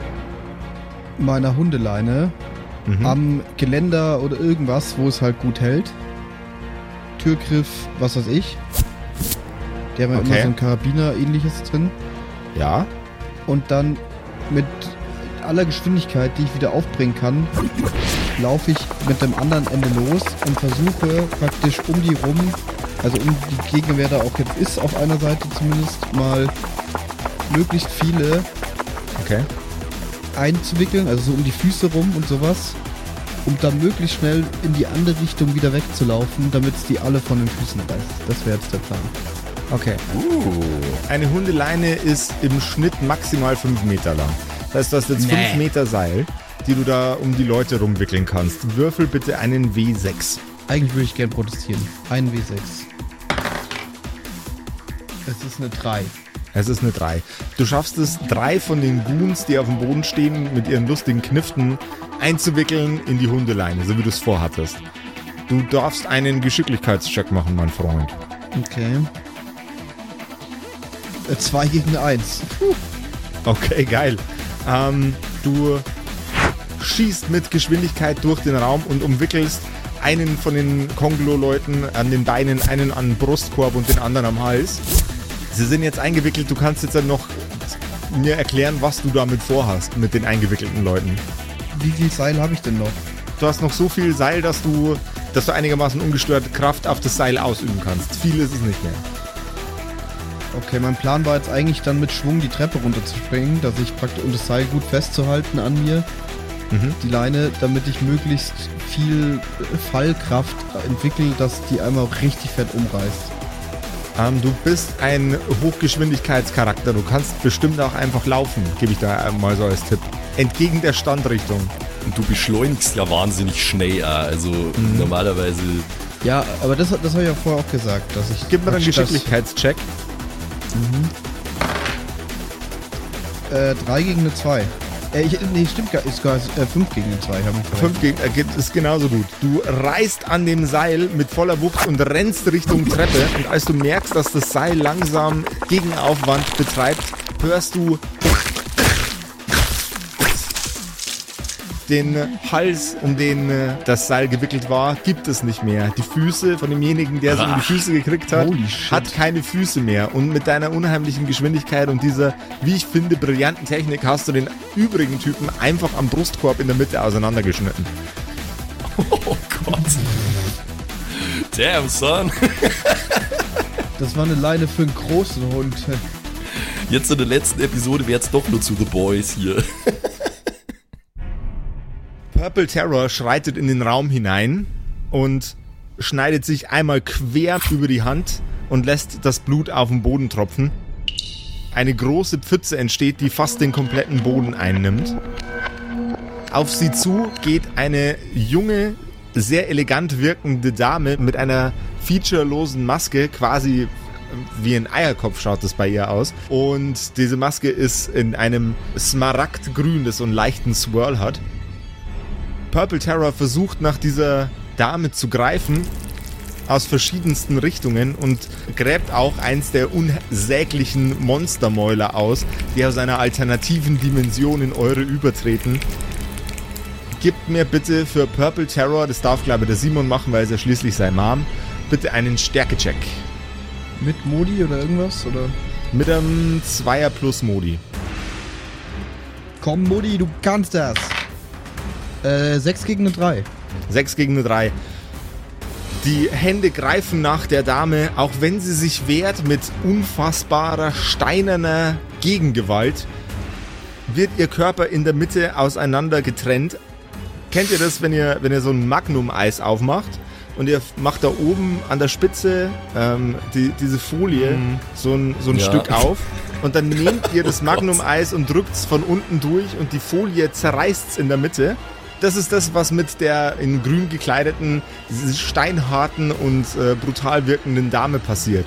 D: meiner Hundeleine
A: Mhm.
D: am Geländer oder irgendwas, wo es halt gut hält. Türgriff, was weiß ich. Die haben ja
A: Okay.
D: immer so ein Karabiner-ähnliches drin.
A: Ja.
D: Und dann mit aller Geschwindigkeit, die ich wieder aufbringen kann, laufe ich mit dem anderen Ende los und versuche praktisch um die rum, also um die Gegner, wer da auch jetzt ist, auf einer Seite zumindest, mal möglichst viele
A: Okay.
D: einzuwickeln, also so um die Füße rum und sowas, um dann möglichst schnell in die andere Richtung wieder wegzulaufen, damit es die alle von den Füßen reißt. Das wäre jetzt der Plan.
A: Okay.
B: Uh.
A: Eine Hundeleine ist im Schnitt maximal fünf Meter lang. Das heißt, du hast jetzt
C: Nee.
A: fünf Meter Seil, die du da um die Leute rumwickeln kannst. Würfel bitte einen W sechs.
D: Eigentlich würde ich gern protestieren. Ein W sechs. Es ist eine drei.
A: Es ist eine drei. Du schaffst es, drei von den Goons, die auf dem Boden stehen, mit ihren lustigen Kniften einzuwickeln in die Hundeleine, so wie du es vorhattest. Du darfst einen Geschicklichkeitscheck machen, mein Freund.
D: Okay. Äh, zwei gegen eins.
A: Okay, geil. Ähm, du schießt mit Geschwindigkeit durch den Raum und umwickelst einen von den Konglo-Leuten an den Beinen, einen an den Brustkorb und den anderen am Hals. Sie sind jetzt eingewickelt, du kannst jetzt dann noch mir erklären, was du damit vorhast, mit den eingewickelten Leuten.
D: Wie viel Seil habe ich denn noch?
A: Du hast noch so viel Seil, dass du, dass du einigermaßen ungestört Kraft auf das Seil ausüben kannst. Viel ist es nicht mehr.
D: Okay, mein Plan war jetzt eigentlich dann mit Schwung die Treppe runterzuspringen, dass ich praktisch, um das Seil gut festzuhalten an mir,
A: Mhm.
D: die Leine, damit ich möglichst viel Fallkraft entwickle, dass die einmal richtig fett umreißt.
A: Ähm, du bist ein Hochgeschwindigkeitscharakter. Du kannst bestimmt auch einfach laufen, gebe ich da mal so als Tipp. Entgegen der Standrichtung.
B: Und du beschleunigst ja wahnsinnig schnell, auch. Also
A: Mhm.
B: normalerweise.
D: Ja, aber das, das habe ich ja vorher auch gesagt, dass ich...
A: Gib mir einen
D: praktisch das-
A: Geschicklichkeitscheck.
D: Äh, drei gegen eine zwei. Äh, ich, nee, stimmt gar ist gar äh, fünf gegen eine zwei. Haben wir
A: Fünf gegen, äh, geht- ist genauso gut. Du reißt an dem Seil mit voller Wucht und rennst Richtung Treppe. Und als du merkst, dass das Seil langsam Gegenaufwand betreibt, hörst du den Hals, um den äh, das Seil gewickelt war, gibt es nicht mehr. Die Füße von demjenigen, der es um die Füße gekriegt hat,
D: Holy shit.
A: hat keine Füße mehr. Und mit deiner unheimlichen Geschwindigkeit und dieser, wie ich finde, brillanten Technik hast du den übrigen Typen einfach am Brustkorb in der Mitte auseinandergeschnitten.
B: Oh Gott. Damn, son.
D: Das war eine Leine für einen großen Hund.
B: Jetzt in der letzten Episode wäre es doch nur zu The Boys hier.
A: Purple Terror schreitet in den Raum hinein und schneidet sich einmal quer über die Hand und lässt das Blut auf den Boden tropfen. Eine große Pfütze entsteht, die fast den kompletten Boden einnimmt. Auf sie zu geht eine junge, sehr elegant wirkende Dame mit einer featurelosen Maske, quasi wie ein Eierkopf schaut das bei ihr aus. Und diese Maske ist in einem Smaragdgrün, das so einen leichten Swirl hat. Purple Terror versucht nach dieser Dame zu greifen, aus verschiedensten Richtungen, und gräbt auch eins der unsäglichen Monstermäuler aus, die aus einer alternativen Dimension in eure übertreten. Gebt mir bitte für Purple Terror, das darf glaube ich der Simon machen, weil er ja schließlich sein Mom, bitte einen Stärke-Check.
D: Mit Modi oder irgendwas? Oder?
A: Mit einem Zweier plus Modi.
D: Komm Modi, du kannst das. Äh, sechs gegen eine drei.
A: sechs gegen eine drei. Die Hände greifen nach der Dame, auch wenn sie sich wehrt mit unfassbarer, steinerner Gegengewalt, wird ihr Körper in der Mitte auseinander getrennt. Kennt ihr das, wenn ihr, wenn ihr so ein Magnum-Eis aufmacht und ihr macht da oben an der Spitze ähm, die, diese Folie mm. so ein, so ein
B: ja.
A: Stück auf und dann nehmt ihr das Magnum-Eis und drückt es von unten durch und die Folie zerreißt es in der Mitte. Das ist das, was mit der in grün gekleideten, steinharten und äh, brutal wirkenden Dame passiert.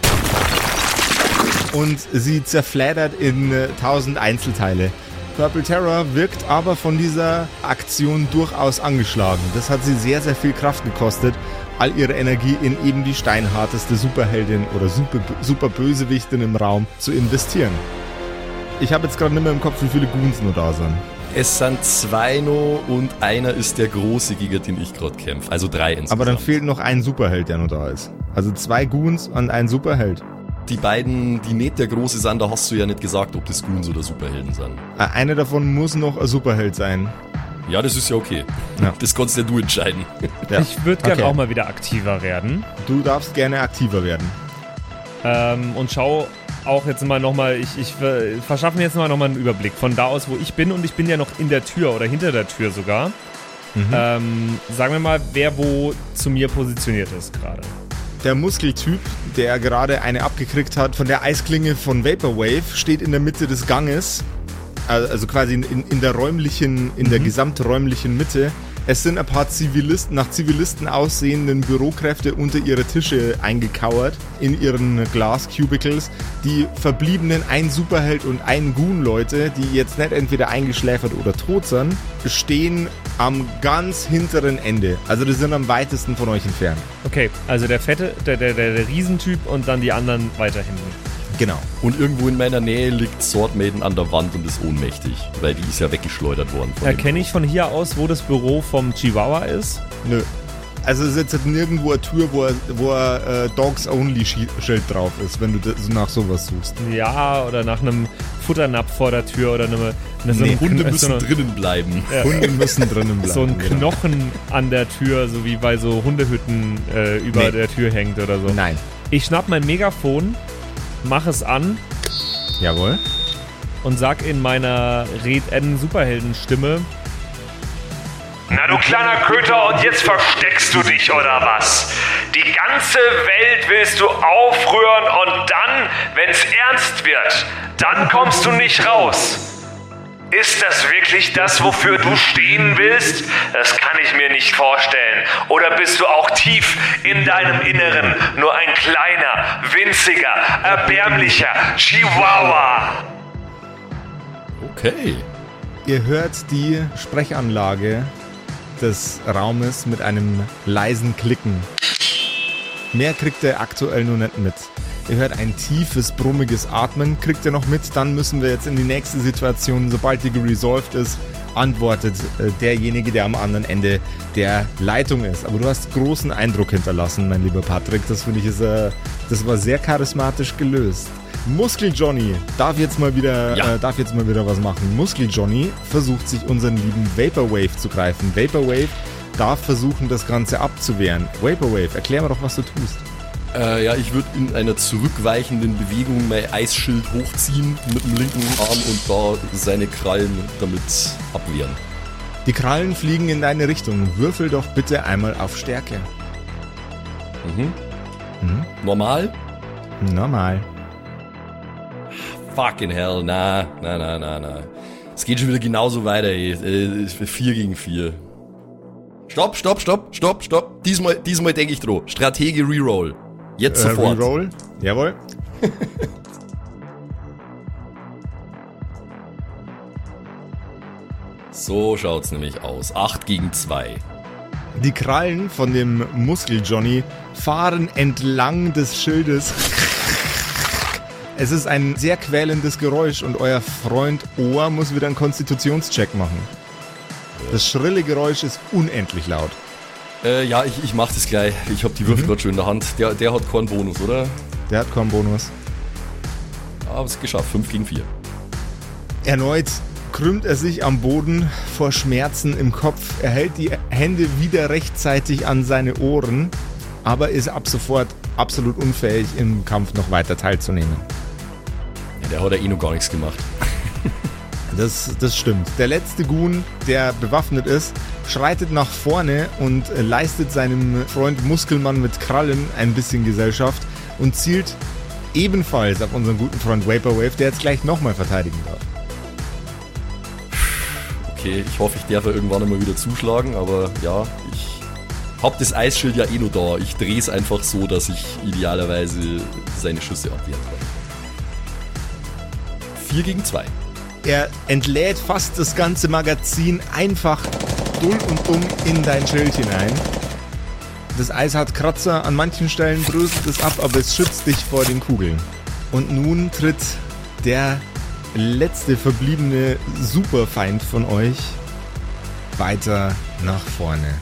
A: Und sie zerfleddert in äh, tausend Einzelteile. Purple Terror wirkt aber von dieser Aktion durchaus angeschlagen. Das hat sie sehr, sehr viel Kraft gekostet, all ihre Energie in eben die steinharteste Superheldin oder super, super Bösewichtin im Raum zu investieren. Ich habe jetzt gerade nicht mehr im Kopf, wie viele Goons nur da sind.
B: Es sind zwei noch und einer ist der große, gegen den ich gerade kämpfe. Also drei insgesamt.
A: Aber dann fehlt noch ein Superheld, der noch da ist. Also zwei Goons und ein Superheld.
B: Die beiden, die nicht der große sind, da hast du ja nicht gesagt, ob das Goons oder Superhelden sind.
A: Einer davon muss noch ein Superheld sein.
B: Ja, das ist ja okay.
A: Ja.
B: Das kannst ja du entscheiden.
A: Ja.
C: Ich würde gerne
A: Okay.
C: auch mal wieder aktiver werden.
A: Du darfst gerne aktiver werden.
C: Ähm, und schau auch jetzt mal nochmal, ich, ich äh, verschaffe mir jetzt mal nochmal einen Überblick von da aus, wo ich bin, und ich bin ja noch in der Tür oder hinter der Tür sogar.
A: Mhm.
C: Ähm, sagen wir mal, wer wo zu mir positioniert ist gerade.
A: Der Muskeltyp, der gerade eine abgekriegt hat von der Eisklinge von Vaporwave, steht in der Mitte des Ganges. Also quasi in, in der räumlichen, in der gesamträumlichen Mitte. Es sind ein paar Zivilisten, nach Zivilisten aussehenden Bürokräfte unter ihre Tische eingekauert, in ihren Glas-Cubicles. Die verbliebenen ein Superheld und ein Goon-Leute, die jetzt nicht entweder eingeschläfert oder tot sind, stehen am ganz hinteren Ende. Also die sind am weitesten von euch entfernt.
C: Okay, also der fette, der, der, der, der Riesentyp und dann die anderen weiter hinten.
A: Genau.
B: Und irgendwo in meiner Nähe liegt Sword Maiden an der Wand und ist ohnmächtig, weil die ist ja weggeschleudert worden. Von
C: Erkenne ich von hier aus, wo das Büro vom Chihuahua ist?
A: Nö. Also es ist jetzt halt nirgendwo eine Tür, wo, wo ein äh, Dogs-Only-Schild drauf ist, wenn du das, nach sowas suchst.
C: Ja, oder nach einem Futternapf vor der Tür oder eine, eine so
B: Nee,
C: ein
B: Hunde
C: Kn-
B: müssen
C: so eine,
B: drinnen bleiben.
C: Ja.
A: Hunde müssen drinnen bleiben.
C: so ein
A: genau.
C: Knochen an der Tür, so wie bei so Hundehütten äh, über
A: Nee.
C: der Tür hängt oder so.
A: Nein.
C: Ich schnapp mein Megafon, mach es an
A: Jawohl.
C: und sag in meiner Red N Superheldenstimme:
F: Na du kleiner Köter, und jetzt versteckst du dich, oder was? Die ganze Welt willst du aufrühren und dann, wenn's ernst wird, dann kommst du nicht raus. Ist das wirklich das, wofür du stehen willst? Das kann ich mir nicht vorstellen. Oder bist du auch tief in deinem Inneren nur ein kleiner, winziger, erbärmlicher Chihuahua?
B: Okay.
A: Ihr hört die Sprechanlage des Raumes mit einem leisen Klicken. Mehr kriegt ihr aktuell nur nicht mit. Ihr hört ein tiefes, brummiges Atmen, kriegt ihr noch mit, dann müssen wir jetzt in die nächste Situation. Sobald die geresolved ist, antwortet äh, derjenige, der am anderen Ende der Leitung ist. Aber du hast großen Eindruck hinterlassen, mein lieber Patrick. Das finde ich, ist, äh, das war sehr charismatisch gelöst. Muskel Johnny darf jetzt mal wieder,
B: Ja.
A: äh, darf jetzt mal wieder was machen. Muskel Johnny versucht sich unseren lieben Vaporwave zu greifen. Vaporwave darf versuchen, das Ganze abzuwehren. Vaporwave, erklär mir doch, was du tust.
B: Äh, ja, ich würde in einer zurückweichenden Bewegung mein Eisschild hochziehen mit dem linken Arm und da seine Krallen damit abwehren.
A: Die Krallen fliegen in deine Richtung. Würfel doch bitte einmal auf Stärke.
B: Mhm.
A: Mhm.
B: Normal?
A: Normal.
B: Fucking hell, na, na, na, na, na. Es geht schon wieder genauso weiter, ey. Äh, vier gegen vier. Stopp, stopp, stopp, stopp, stopp. Diesmal, diesmal denke ich dran. Strategie Reroll. Jetzt
A: Äh,
B: sofort.
A: Reroll. Jawohl.
B: So schaut's nämlich aus. acht gegen zwei.
A: Die Krallen von dem Muskel-Johnny fahren entlang des Schildes. Es ist ein sehr quälendes Geräusch und euer Freund Ohr muss wieder einen Konstitutionscheck machen. Das schrille Geräusch ist unendlich laut.
B: Äh, ja, ich, ich mach das gleich. Ich hab die Würfel
A: Mhm.
B: gerade schon in der Hand. Der, der hat keinen Bonus, oder?
A: Der hat keinen Bonus.
B: Aber es ist geschafft. fünf gegen vier.
A: Erneut krümmt er sich am Boden vor Schmerzen im Kopf. Er hält die Hände wieder rechtzeitig an seine Ohren, aber ist ab sofort absolut unfähig, im Kampf noch weiter teilzunehmen.
B: Ja, der hat ja eh noch gar nichts gemacht.
A: Das, das stimmt. Der letzte Goon, der bewaffnet ist, schreitet nach vorne und leistet seinem Freund Muskelmann mit Krallen ein bisschen Gesellschaft und zielt ebenfalls auf unseren guten Freund Vaporwave, der jetzt gleich nochmal verteidigen darf.
B: Okay, ich hoffe, ich darf ja irgendwann einmal wieder zuschlagen, aber ja, ich hab das Eisschild ja eh nur da. Ich drehe es einfach so, dass ich idealerweise seine Schüsse abwehren kann. vier gegen zwei.
A: Er entlädt fast das ganze Magazin einfach dull und dumm in dein Schild hinein. Das Eis hat Kratzer, an manchen Stellen bröselt es ab, aber es schützt dich vor den Kugeln. Und nun tritt der letzte verbliebene Superfeind von euch weiter nach vorne.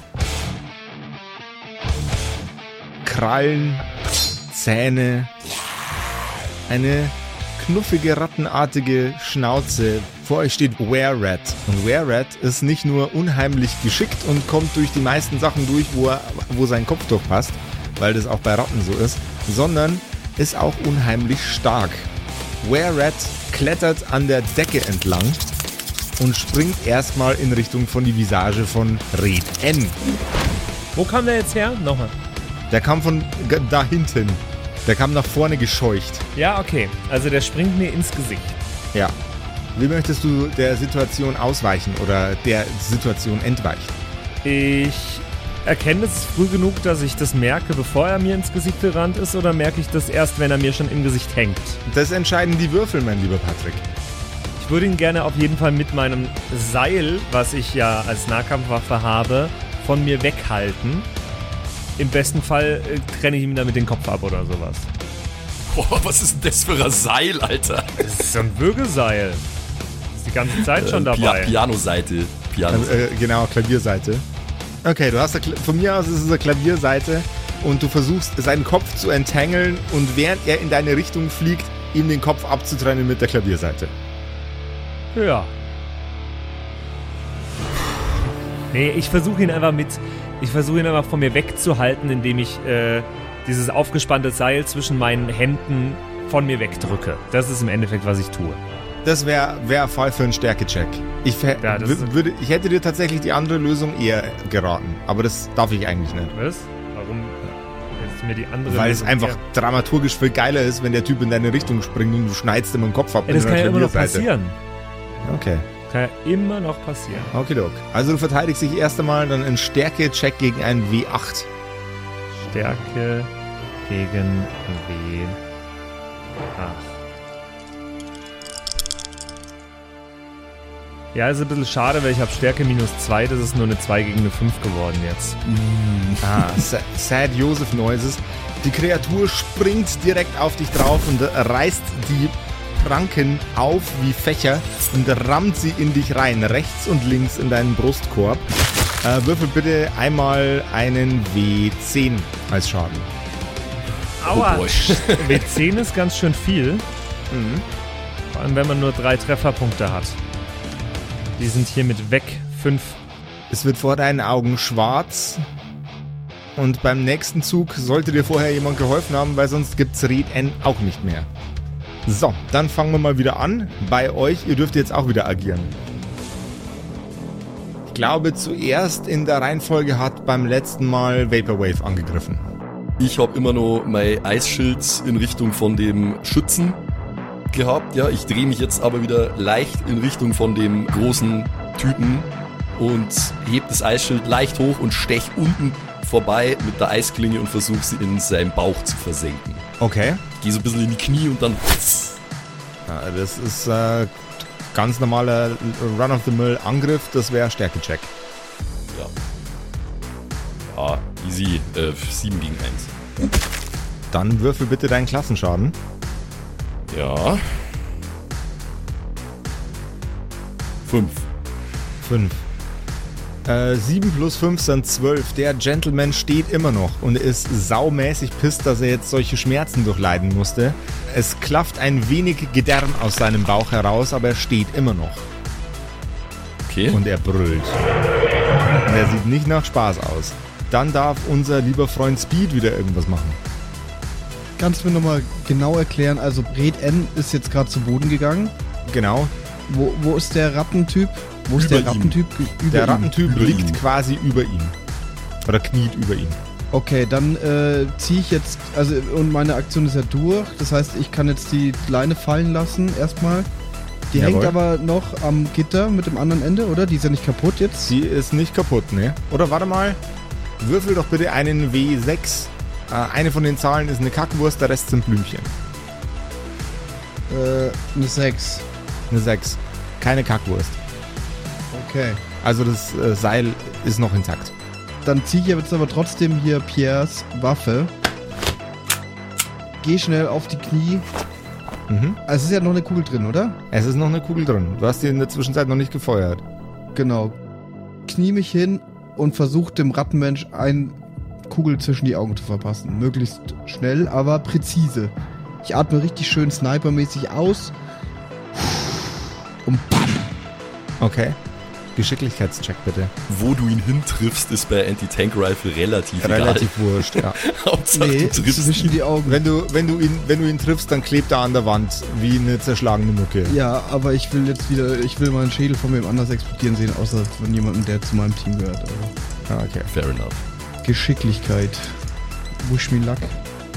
A: Krallen, Zähne, eine knuffige, rattenartige Schnauze. Vor euch steht Were-Rat. Und Were-Rat ist nicht nur unheimlich geschickt und kommt durch die meisten Sachen durch, wo, er, wo sein Kopf durchpasst, weil das auch bei Ratten so ist, sondern ist auch unheimlich stark. Were-Rat klettert an der Decke entlang und springt erstmal in Richtung von die Visage von Red N.
C: Wo kam der jetzt her? Nochmal.
A: Der kam von g- da hinten. Der kam nach vorne gescheucht.
C: Ja, okay. Also der springt mir ins Gesicht.
A: Ja. Wie möchtest du der Situation ausweichen oder der Situation entweichen?
C: Ich erkenne es früh genug, dass ich das merke, bevor er mir ins Gesicht gerannt ist, oder merke ich das erst, wenn er mir schon im Gesicht hängt?
A: Das entscheiden die Würfel, mein lieber Patrick.
C: Ich würde ihn gerne auf jeden Fall mit meinem Seil, was ich ja als Nahkampfwaffe habe, von mir weghalten. Im besten Fall äh, trenne ich ihm damit den Kopf ab oder sowas.
B: Boah, was ist denn das für ein Seil, Alter?
C: Das ist so ein Würgeseil. Ist die ganze Zeit schon
B: Äh, Pia-
C: dabei.
B: Piano-Seite. Piano
A: Also, äh, genau, Klavierseite. Okay, du hast eine, Kla- von mir aus ist es eine Klavierseite und du versuchst seinen Kopf zu entangeln und während er in deine Richtung fliegt, ihm den Kopf abzutrennen mit der Klavierseite.
C: Ja. Nee, ich versuche ihn einfach mit. Ich versuche ihn einfach von mir wegzuhalten, indem ich äh, dieses aufgespannte Seil zwischen meinen Händen von mir wegdrücke. Das ist im Endeffekt, was ich tue.
A: Das wäre wär Fall für einen Stärke-Check. Ich, ver-
C: Ja, das
A: wü-
C: ist-
A: würde, ich hätte dir tatsächlich die andere Lösung eher geraten, aber das darf ich eigentlich nicht.
C: Was? Warum ist mir die andere
A: Weil es
C: Lösung
A: einfach
C: eher-
A: dramaturgisch viel geiler ist, wenn der Typ in deine Richtung springt und du schneidest ihm den Kopf ab.
C: Ja, das
A: mit
C: kann
A: einer
C: ja immer noch
A: Klavierseite.
C: passieren.
A: Okay.
C: Kann ja immer noch passieren.
A: Okidok. Also du verteidigst dich erst einmal dann in Stärke-Check gegen einen W acht.
C: Stärke gegen W acht. Ja, ist ein bisschen schade, weil ich habe Stärke minus zwei, das ist nur eine zwei gegen eine fünf geworden jetzt.
A: Ah, Sa- Sad Joseph Noises. Die Kreatur springt direkt auf dich drauf und reißt die Pranken auf wie Fächer und rammt sie in dich rein, rechts und links in deinen Brustkorb. Äh, würfel bitte einmal einen W zehn als Schaden.
C: Aua!
B: boy.
C: W zehn ist ganz schön viel.
A: Mhm.
C: Vor allem, wenn man nur drei Trefferpunkte hat. Die sind hier mit weg. Fünf.
A: Es wird vor deinen Augen schwarz und beim nächsten Zug sollte dir vorher jemand geholfen haben, weil sonst gibt's Red N auch nicht mehr. So, dann fangen wir mal wieder an. Bei euch, ihr dürft jetzt auch wieder agieren. Ich glaube, zuerst in der Reihenfolge hat beim letzten Mal Vaporwave angegriffen.
B: Ich habe immer noch mein Eisschild in Richtung von dem Schützen gehabt. Ja, ich drehe mich jetzt aber wieder leicht in Richtung von dem großen Typen und heb das Eisschild leicht hoch und stech unten vorbei mit der Eisklinge und versuche sie in seinem Bauch zu versenken.
A: Okay.
B: Gehe so ein bisschen in die Knie und dann...
A: Ja, das ist äh, ganz normaler Run-of-the-Mill-Angriff, das wäre Stärke-Check.
B: Ja. Ja, easy. Äh, sieben gegen eins.
A: Dann würfel bitte deinen Klassenschaden.
B: Ja. fünf.
A: fünf. Äh, sieben plus fünf sind zwölf. Der Gentleman steht immer noch und ist saumäßig pisst, dass er jetzt solche Schmerzen durchleiden musste. Es klafft ein wenig Gedärm aus seinem Bauch heraus, aber er steht immer noch.
B: Okay.
A: Und er brüllt. Und er sieht nicht nach Spaß aus. Dann darf unser lieber Freund Speed wieder irgendwas machen.
D: Kannst du mir nochmal genau erklären, also Red N ist jetzt gerade zu Boden gegangen.
A: Genau.
D: Wo, wo ist der Rattentyp? Wo ist
B: Über
D: der
B: ihm.
D: Rattentyp? Über
A: Der
D: ihm.
A: Rattentyp
B: Über
A: liegt
B: ihn.
A: quasi über ihm. Oder kniet über ihm.
D: Okay, dann äh, ziehe ich jetzt, also und meine Aktion ist ja durch, das heißt, ich kann jetzt die Leine fallen lassen erstmal. Die
A: Jawohl.
D: hängt aber noch am Gitter mit dem anderen Ende, oder? Die ist ja nicht kaputt jetzt.
A: Sie ist nicht kaputt, ne? Oder warte mal. Würfel doch bitte einen W sechs. Äh, eine von den Zahlen ist eine Kackwurst, der Rest sind Blümchen.
D: Äh, eine sechs.
A: Eine sechs. Keine Kackwurst.
D: Okay.
A: Also das äh, Seil ist noch intakt.
D: Dann ziehe ich jetzt aber trotzdem hier Pierres Waffe. Geh schnell auf die Knie.
A: Mhm.
D: Also es ist ja noch eine Kugel drin, oder?
A: Es ist noch eine Kugel drin. Du hast die in der Zwischenzeit noch nicht gefeuert.
D: Genau. Knie mich hin und versuche dem Rattenmensch eine Kugel zwischen die Augen zu verpassen. Möglichst schnell, aber präzise. Ich atme richtig schön snipermäßig aus. Und bam!
A: Okay. Geschicklichkeitscheck bitte.
B: Wo du ihn hintriffst, ist bei Anti-Tank-Rifle relativ,
A: Relativ wurscht, ja.
B: egal. Hauptsache
D: Nee,
B: du triffst
D: zwischen
B: ihn.
D: die Augen.
A: Wenn du, wenn, du ihn, wenn du ihn triffst, dann klebt er an der Wand wie eine zerschlagene Mucke.
D: Ja, aber ich will jetzt wieder, ich will meinen Schädel von wem anders explodieren sehen, außer von jemandem, der zu meinem Team gehört. Also
A: Ah, okay.
B: Fair enough.
D: Geschicklichkeit. Wish me luck.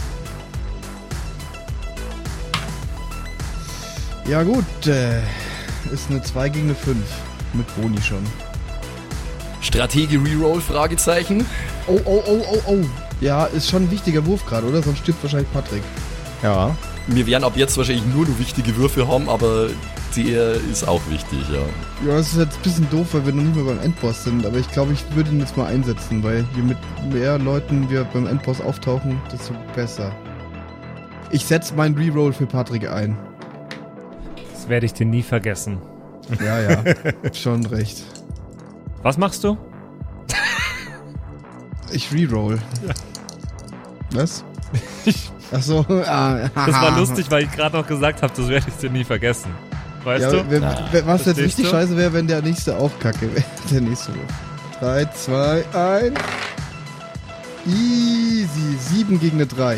D: Ja gut, äh, ist eine zwei gegen eine fünf. Mit Boni schon.
B: Strategie Reroll, Fragezeichen.
D: Oh, oh, oh, oh, oh. Ja, ist schon ein wichtiger Wurf gerade, oder? Sonst stirbt wahrscheinlich Patrick.
A: Ja.
B: Wir werden ab jetzt wahrscheinlich nur noch wichtige Würfe haben, aber der ist auch wichtig, ja.
D: Ja, das ist jetzt ein bisschen doof, weil wir noch nicht mehr beim Endboss sind, aber ich glaube, ich würde ihn jetzt mal einsetzen, weil je mit mehr Leuten wir beim Endboss auftauchen, desto besser. Ich setze meinen Reroll für Patrick ein.
C: Das werde ich dir nie vergessen.
D: Ja, ja, schon recht.
C: Was machst du?
D: Ich reroll.
C: Ja.
D: Was? Ach so, ah,
C: Das war lustig, weil ich gerade noch gesagt habe, das werde ich dir nie vergessen. Weißt
D: Ja,
C: du?
D: wer, wer, was jetzt
C: Verstehst
D: richtig
C: du?
D: scheiße wäre, wenn der nächste auch kacke wäre. Der nächste Wurf. drei, zwei, eins. Easy. sieben gegen eine drei.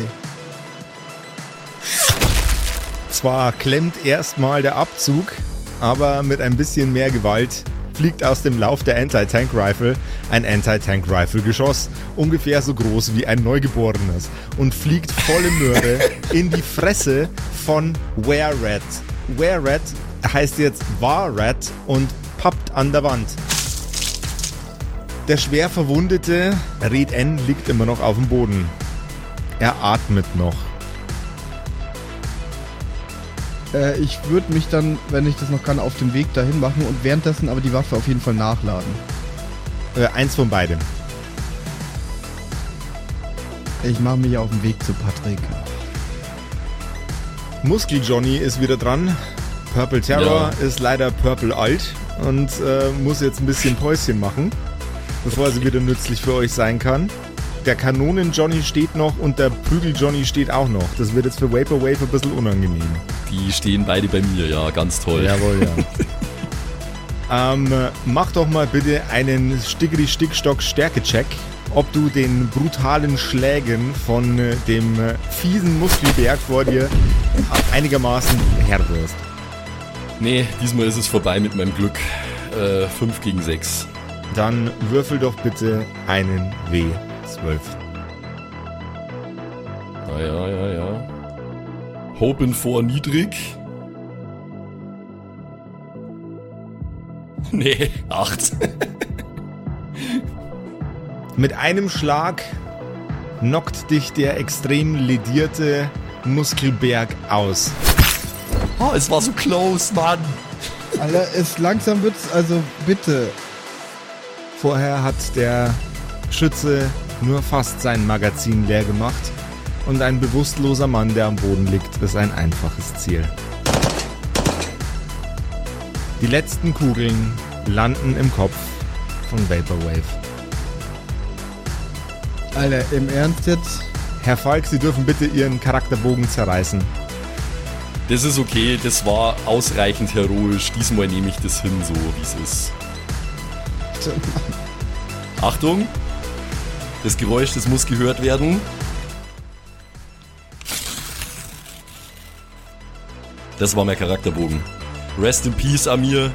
A: Zwar klemmt erstmal der Abzug, aber mit ein bisschen mehr Gewalt fliegt aus dem Lauf der Anti-Tank-Rifle ein Anti-Tank-Rifle-Geschoss, ungefähr so groß wie ein Neugeborenes, und fliegt volle Möhre in die Fresse von Were-Rat. Were-Rat heißt jetzt War-Rat und pappt an der Wand. Der schwer verwundete Red N liegt immer noch auf dem Boden. Er atmet noch.
D: Äh, ich würde mich dann, wenn ich das noch kann, auf den Weg dahin machen und währenddessen aber die Waffe auf jeden Fall nachladen.
A: Äh, eins von beidem.
D: Ich mache mich auf den Weg zu Patrick.
A: Muskel Johnny ist wieder dran. Purple Terror
B: Ja.
A: ist leider Purple alt und äh, muss jetzt ein bisschen Päuschen machen, bevor sie wieder nützlich für euch sein kann. Der Kanonen Johnny steht noch und der Prügel Johnny steht auch noch. Das wird jetzt für Vaporwave ein bisschen unangenehm.
B: Die stehen beide bei mir, ja, ganz toll.
A: Jawohl, ja. ähm, mach doch mal bitte einen Stickeri-Stickstock-Stärke-Check, ob du den brutalen Schlägen von äh, dem äh, fiesen Muskelberg vor dir einigermaßen Herr wirst.
B: Nee, diesmal ist es vorbei mit meinem Glück. Äh, fünf gegen sechs.
A: Dann würfel doch bitte einen W zwölf.
B: Ja, ja, ja, ja. Hopen vor niedrig. Nee, acht.
A: Mit einem Schlag knockt dich der extrem ledierte Muskelberg aus.
B: Oh, es war so close, Mann.
D: Alter, es langsam wird's, also bitte.
A: Vorher hat der Schütze nur fast sein Magazin leer gemacht und ein bewusstloser Mann, der am Boden liegt, ist ein einfaches Ziel. Die letzten Kugeln landen im Kopf von Vaporwave.
D: Alter, im Ernst jetzt?
A: Herr Falk, Sie dürfen bitte Ihren Charakterbogen zerreißen.
B: Das ist okay, das war ausreichend heroisch. Diesmal nehme ich das hin, so wie es ist. Achtung! Das Geräusch, das muss gehört werden. Das war mein Charakterbogen. Rest in Peace, Amir.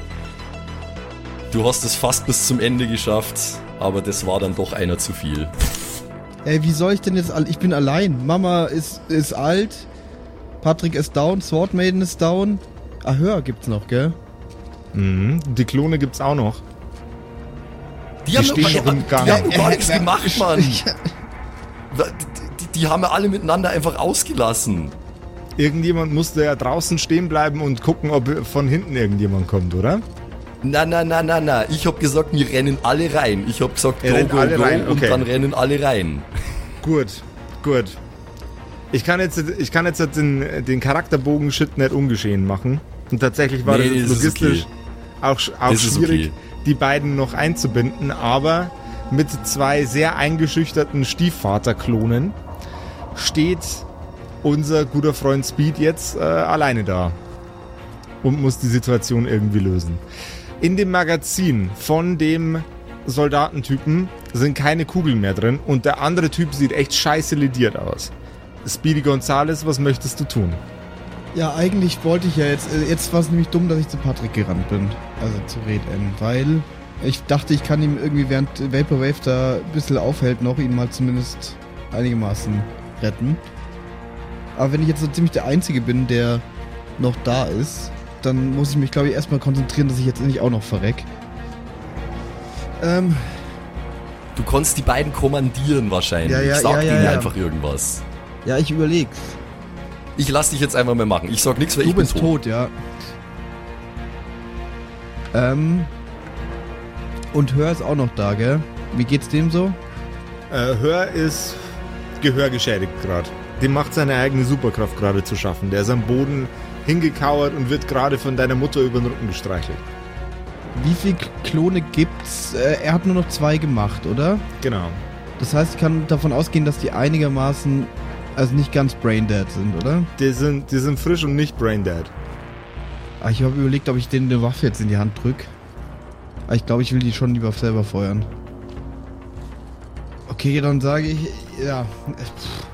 B: Du hast es fast bis zum Ende geschafft, aber das war dann doch einer zu viel.
D: Ey, wie soll ich denn jetzt... Ich bin allein. Mama ist, ist alt. Patrick ist down. Sword Maiden ist down. Ahör gibt's noch, gell?
A: Mhm, die Klone gibt's auch noch.
B: Die,
A: Die
B: haben
A: stehen
B: noch,
A: noch im Gang.
B: Die haben gar nichts
D: Ja,
B: gemacht, Mann. Die, die, die haben ja alle miteinander einfach ausgelassen.
A: Irgendjemand musste ja draußen stehen bleiben und gucken, ob von hinten irgendjemand kommt, oder?
B: Na, na, na, na, na. Ich hab gesagt, wir rennen alle rein. Ich hab gesagt,
A: Ihr
B: go,
A: rennt
B: go,
A: alle
B: go
A: rein,
B: und
A: okay.
B: dann rennen alle rein.
A: Gut, gut. Ich kann jetzt, ich kann jetzt den, den Charakterbogen-Shit nicht ungeschehen machen. Und tatsächlich war
B: Nee,
A: das jetzt
B: das ist
A: logistisch
B: okay.
A: auch, auch
B: Das ist
A: schwierig,
B: okay.
A: die beiden noch einzubinden. Aber mit zwei sehr eingeschüchterten Stiefvater-Klonen steht unser guter Freund Speed jetzt äh, alleine da und muss die Situation irgendwie lösen. In dem Magazin von dem Soldatentypen sind keine Kugeln mehr drin und der andere Typ sieht echt scheiße lediert aus. Speedy Gonzales, was möchtest du tun?
D: Ja, eigentlich wollte ich ja jetzt... äh, Jetzt war es nämlich dumm, dass ich zu Patrick gerannt bin. Also zu Red N. Weil ich dachte, ich kann ihm irgendwie, während Vaporwave da ein bisschen aufhält, noch ihn mal zumindest einigermaßen retten. Aber wenn ich jetzt so ziemlich der Einzige bin, der noch da ist, dann muss ich mich, glaube ich, erstmal konzentrieren, dass ich jetzt nicht auch noch verreck. Ähm,
B: Du konntest die beiden kommandieren wahrscheinlich.
D: Ja, ja,
B: Sag
D: ja, ja,
B: denen
D: ja.
B: einfach irgendwas.
D: ja, ich überleg's.
B: Ich lass dich jetzt einfach mal machen. Ich sag nichts, weil
D: Du
B: ich bin
D: bist
B: tot.
D: tot, ja. Ähm. Und Hör ist auch noch da, gell? Wie geht's dem so?
A: Äh, Hör ist gehörgeschädigt gerade. Dem macht seine eigene Superkraft gerade zu schaffen. Der ist am Boden hingekauert und wird gerade von deiner Mutter über den Rücken gestreichelt.
D: Wie viele Klone gibt's? Äh, er hat nur noch zwei gemacht, oder?
A: Genau.
D: Das heißt, ich kann davon ausgehen, dass die einigermaßen, also nicht ganz braindead sind, oder?
A: Die sind, die sind frisch und nicht braindead.
D: Ah, ich habe überlegt, ob ich denen eine Waffe jetzt in die Hand drück. Aber ich glaube, ich will die schon lieber selber feuern. Okay, dann sage ich, ja. Pff.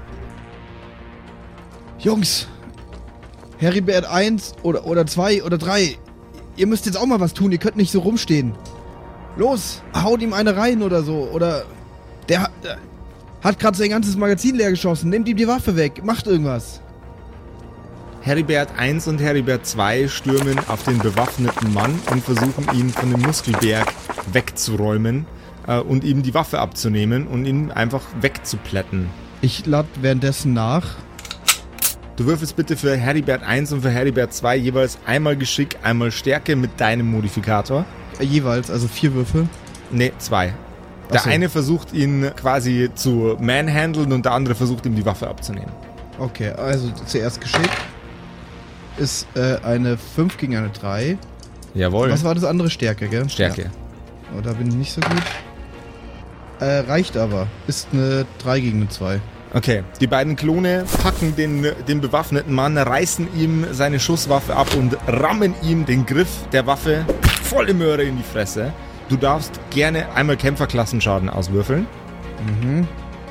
D: Jungs, Heribert eins oder, oder zwei oder drei. Ihr müsst jetzt auch mal was tun, ihr könnt nicht so rumstehen. Los, haut ihm eine rein oder so. Oder der hat, der hat gerade sein ganzes Magazin leer geschossen. Nehmt ihm die Waffe weg, macht irgendwas.
A: Heribert eins und Heribert zwei stürmen auf den bewaffneten Mann und versuchen ihn von dem Muskelberg wegzuräumen äh, und ihm die Waffe abzunehmen und ihn einfach wegzuplätten.
D: Ich lade währenddessen nach.
A: Du würfelst bitte für Heribert eins und für Heribert zwei jeweils einmal Geschick, einmal Stärke mit deinem Modifikator.
D: Äh, jeweils, also vier Würfe.
A: Ne, zwei. Der
D: Ach so.
A: eine versucht ihn quasi zu manhandeln und der andere versucht ihm die Waffe abzunehmen.
D: Okay, also zuerst Geschick. Ist äh, eine fünf gegen eine drei.
A: Jawohl.
D: Was war das andere? Stärke, gell?
A: Stärke.
D: Ja. Oh, da bin ich nicht so gut. Äh, reicht aber. Ist eine drei gegen eine zwei.
A: Okay, die beiden Klone packen den, den bewaffneten Mann, reißen ihm seine Schusswaffe ab und rammen ihm den Griff der Waffe volle Möhre in die Fresse. Du darfst gerne einmal Kämpferklassenschaden auswürfeln.
D: Mhm.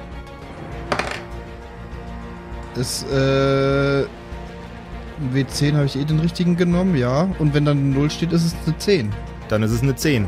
D: Ist, äh... W zehn habe ich eh den richtigen genommen, ja. Und wenn dann eine null steht, ist es eine zehn.
A: Dann ist es eine zehn.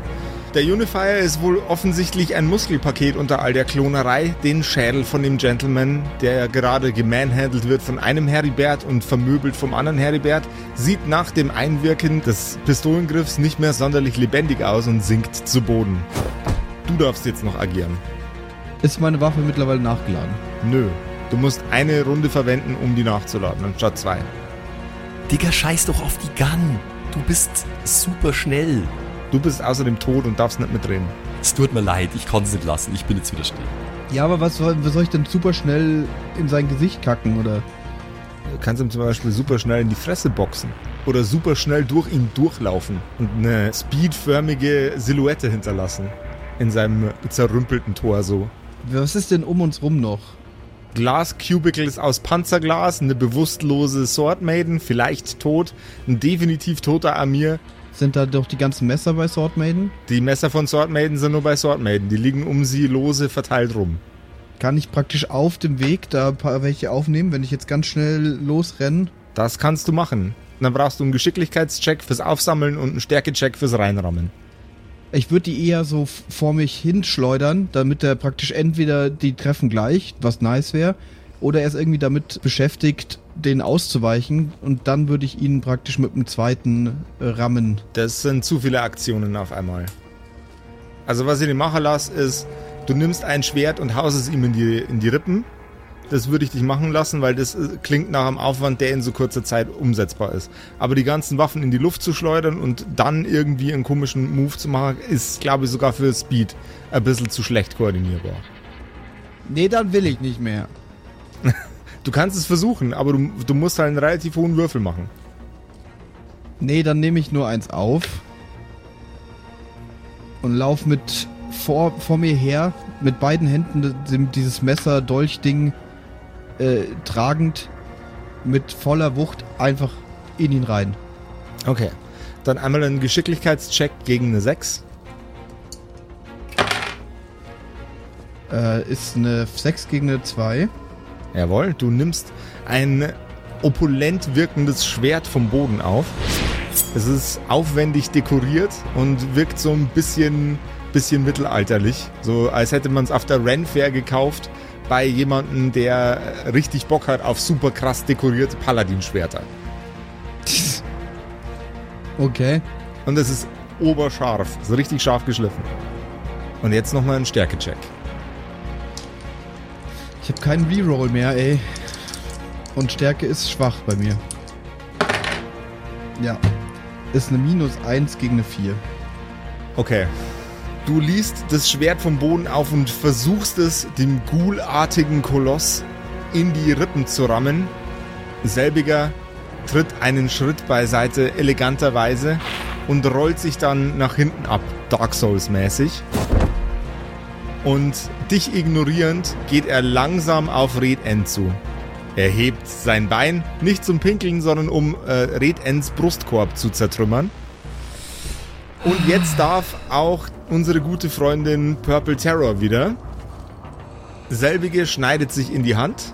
A: Der Unifier ist wohl offensichtlich ein Muskelpaket unter all der Klonerei. Den Schädel von dem Gentleman, der gerade gemanhandelt wird von einem Heribert und vermöbelt vom anderen Heribert, sieht nach dem Einwirken des Pistolengriffs nicht mehr sonderlich lebendig aus und sinkt zu Boden. Du darfst jetzt noch agieren.
D: Ist meine Waffe mittlerweile nachgeladen?
A: Nö. Du musst eine Runde verwenden, um die nachzuladen, anstatt zwei.
B: Digga, scheiß doch auf die Gun. Du bist super schnell.
A: Du bist außerdem tot und darfst nicht mitreden.
B: Es tut mir leid, ich konnte es nicht lassen. Ich bin jetzt wieder still.
D: Ja, aber was soll, was soll ich denn super schnell in sein Gesicht kacken, oder?
A: Du kannst ihm zum Beispiel super schnell in die Fresse boxen. Oder super schnell durch ihn durchlaufen und eine speedförmige Silhouette hinterlassen. In seinem zerrümpelten Torso.
D: Was ist denn um uns rum noch?
A: Glas-Cubicles aus Panzerglas, eine bewusstlose Sword Maiden, vielleicht tot, ein definitiv toter Amir.
D: Sind da doch die ganzen Messer bei Sword Maiden?
A: Die Messer von Sword Maiden sind nur bei Sword Maiden, die liegen um sie lose verteilt rum.
D: Kann ich praktisch auf dem Weg da ein paar welche aufnehmen, wenn ich jetzt ganz schnell losrenne?
A: Das kannst du machen. Dann brauchst du einen Geschicklichkeitscheck fürs Aufsammeln und einen Stärkecheck fürs Reinrammen.
D: Ich würde die eher so f- vor mich hinschleudern, damit er praktisch entweder die treffen gleich, was nice wäre, oder er ist irgendwie damit beschäftigt, denen auszuweichen, und dann würde ich ihn praktisch mit dem zweiten äh, rammen.
A: Das sind zu viele Aktionen auf einmal. Also was ich dir machen lasse, ist, du nimmst ein Schwert und haust es ihm in die, in die Rippen. Das würde ich dich machen lassen, weil das klingt nach einem Aufwand, der in so kurzer Zeit umsetzbar ist. Aber die ganzen Waffen in die Luft zu schleudern und dann irgendwie einen komischen Move zu machen, ist, glaube ich, sogar für Speed ein bisschen zu schlecht koordinierbar.
D: Nee, dann will ich nicht mehr.
A: Du kannst es versuchen, aber du, du musst halt einen relativ hohen Würfel machen.
D: Nee, dann nehme ich nur eins auf und lauf mit vor, vor mir her, mit beiden Händen dieses Messer-Dolch-Ding äh, tragend, mit voller Wucht einfach in ihn rein.
A: Okay. Dann einmal einen Geschicklichkeitscheck gegen eine sechs.
D: Äh, ist eine sechs gegen eine zwei.
A: Jawohl, du nimmst ein opulent wirkendes Schwert vom Boden auf. Es ist aufwendig dekoriert und wirkt so ein bisschen, bisschen mittelalterlich. So als hätte man es auf der Ren-Fair gekauft bei jemandem, der richtig Bock hat auf super krass dekorierte Paladin-Schwerter.
D: Okay.
A: Und es ist oberscharf, so richtig scharf geschliffen. Und jetzt nochmal ein Stärke-Check.
D: Ich habe keinen Reroll mehr, ey. Und Stärke ist schwach bei mir. Ja. Ist eine minus eins gegen eine vier.
A: Okay. Du liest das Schwert vom Boden auf und versuchst es, dem Ghoul-artigen Koloss in die Rippen zu rammen. Selbiger tritt einen Schritt beiseite eleganterweise und rollt sich dann nach hinten ab, Dark Souls-mäßig. Und dich ignorierend geht er langsam auf Red End zu. Er hebt sein Bein, nicht zum Pinkeln, sondern um äh, Red Ends Brustkorb zu zertrümmern. Und jetzt darf auch unsere gute Freundin Purple Terror wieder. Selbige schneidet sich in die Hand,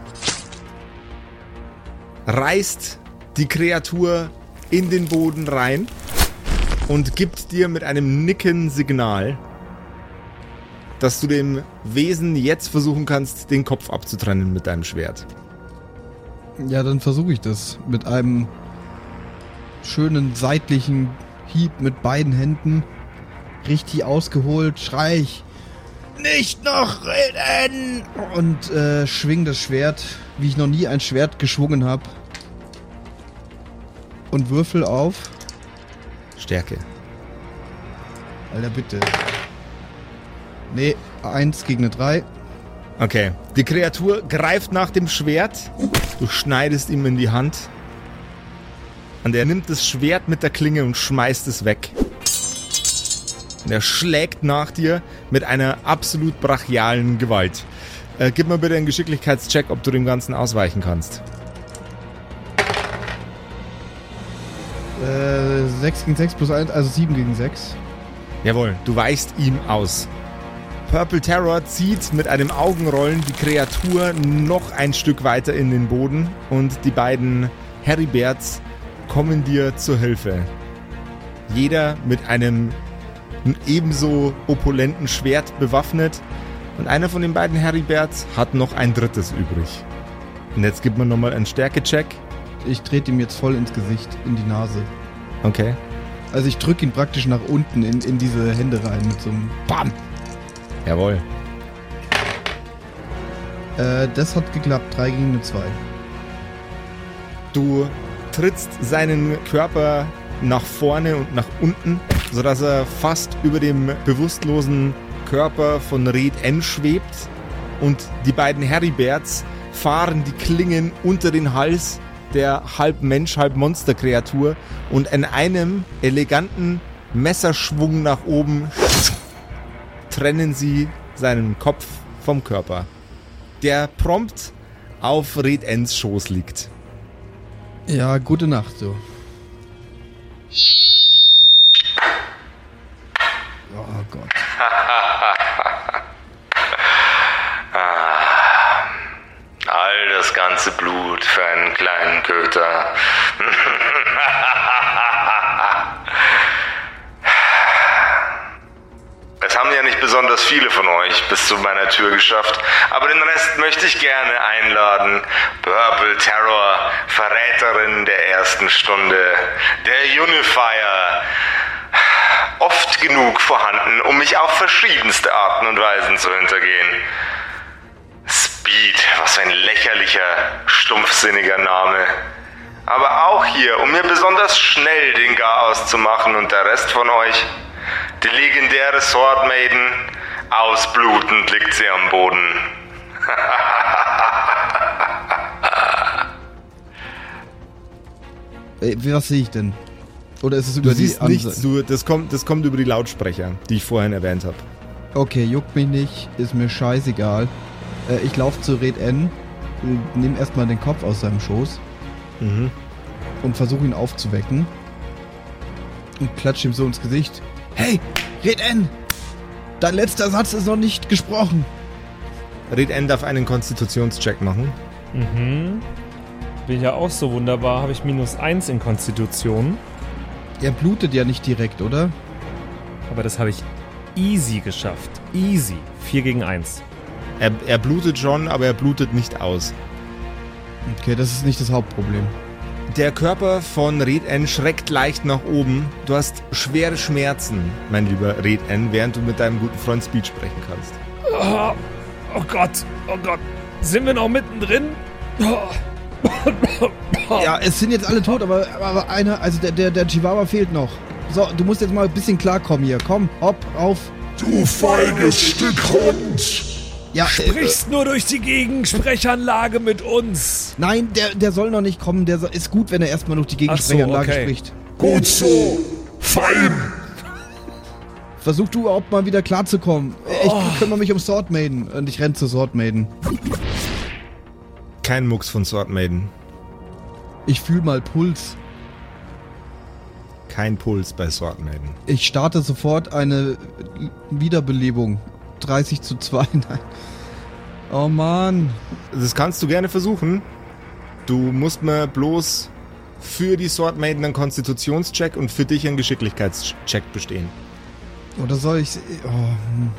A: reißt die Kreatur in den Boden rein und gibt dir mit einem Nicken Signal, dass du dem Wesen jetzt versuchen kannst, den Kopf abzutrennen mit deinem Schwert.
D: Ja, dann versuche ich das mit einem schönen seitlichen Hieb mit beiden Händen. Richtig ausgeholt, schrei ich: Nicht noch reden! Und äh, schwing das Schwert, wie ich noch nie ein Schwert geschwungen habe. Und würfel auf.
A: Stärke.
D: Alter, bitte. Nee, eins gegen eine drei.
A: Okay. Die Kreatur greift nach dem Schwert. Du schneidest ihm in die Hand. Und er nimmt das Schwert mit der Klinge und schmeißt es weg. Und er schlägt nach dir mit einer absolut brachialen Gewalt. Äh, gib mir bitte einen Geschicklichkeitscheck, ob du dem Ganzen ausweichen kannst.
D: Äh, sechs gegen sechs plus eins, also sieben gegen sechs.
A: Jawohl, du weichst ihm aus. Purple Terror zieht mit einem Augenrollen die Kreatur noch ein Stück weiter in den Boden und die beiden Heriberts kommen dir zur Hilfe. Jeder mit einem einem ebenso opulenten Schwert bewaffnet. Und einer von den beiden Heribärts hat noch ein drittes übrig. Und jetzt gibt man nochmal einen Stärke-Check.
D: Ich trete ihm jetzt voll ins Gesicht, in die Nase.
A: Okay.
D: Also ich drücke ihn praktisch nach unten in, in diese Hände rein mit so einem BAM!
A: Jawohl.
D: Äh, das hat geklappt, drei gegen eine zwei.
A: Du trittst seinen Körper nach vorne und nach unten, sodass er fast über dem bewusstlosen Körper von Red N schwebt und die beiden Heribärts fahren die Klingen unter den Hals der halb Mensch, halb Monsterkreatur und in einem eleganten Messerschwung nach oben trennen sie seinen Kopf vom Körper, der prompt auf Red Ns Schoß liegt.
D: Ja, gute Nacht, so. Oh Gott.
F: All das ganze Blut für einen kleinen Köter. Es haben ja nicht besonders viele von euch bis zu meiner Tür geschafft, aber den Rest möchte ich gerne einladen. Purple Terror, Verräterin der ersten Stunde, der Unifier. Oft genug vorhanden, um mich auf verschiedenste Arten und Weisen zu hintergehen. Speed, was für ein lächerlicher, stumpfsinniger Name. Aber auch hier, um mir besonders schnell den Garaus zu machen und der Rest von euch. Die legendäre Sword Maiden, ausblutend liegt sie am Boden.
D: Ey, was sehe ich denn? Oder ist es über
A: Du
D: die
A: siehst
D: Anse-
A: nichts, du, das, kommt, das kommt über die Lautsprecher, die ich vorhin erwähnt habe.
D: Okay, juckt mich nicht, ist mir scheißegal. Äh, ich laufe zu Red N, nehme erstmal den Kopf aus seinem Schoß
A: Mhm.
D: und versuche ihn aufzuwecken. Und klatsche ihm so ins Gesicht. Hey, Red N! Dein letzter Satz ist noch nicht gesprochen.
A: Red N darf einen Konstitutionscheck machen.
C: Mhm. Bin ja auch so wunderbar, habe ich minus eins in Konstitution.
D: Er blutet ja nicht direkt, oder?
C: Aber das habe ich easy geschafft. Easy. vier gegen eins.
A: Er, er blutet schon, aber er blutet nicht aus.
D: Okay, das ist nicht das Hauptproblem.
A: Der Körper von Red N schreckt leicht nach oben. Du hast schwere Schmerzen, mein lieber Red N, während du mit deinem guten Freund Speed sprechen kannst.
C: Oh, oh Gott, oh Gott. Sind wir noch mittendrin? Oh.
D: Ja, es sind jetzt alle tot, aber, aber einer, also der, der, der Chihuahua fehlt noch. So, du musst jetzt mal ein bisschen klarkommen hier. Komm, hopp, auf.
G: Du feiges Stück Hund!
D: Ja,
C: Sprichst nur durch die Gegensprechanlage mit uns.
D: Äh, nein, der, der soll noch nicht kommen. Der soll, ist gut, wenn er erstmal durch die Gegensprechanlage
C: Ach so, okay.
D: spricht.
G: Gut so! Fein!
D: Versuch du überhaupt mal wieder klarzukommen. Ich
C: Oh.
D: kümmere mich um Sword Maiden und ich renn zur Sword Maiden.
A: Kein Mucks von Sword Maiden.
D: Ich fühl mal Puls.
A: Kein Puls bei Sword Maiden.
D: Ich starte sofort eine Wiederbelebung. dreißig zu zwei, nein. Oh Mann.
A: Das kannst du gerne versuchen. Du musst mir bloß für die Sword Maiden einen Konstitutionscheck und für dich einen Geschicklichkeitscheck bestehen.
D: Oder soll ich... Oh. hm.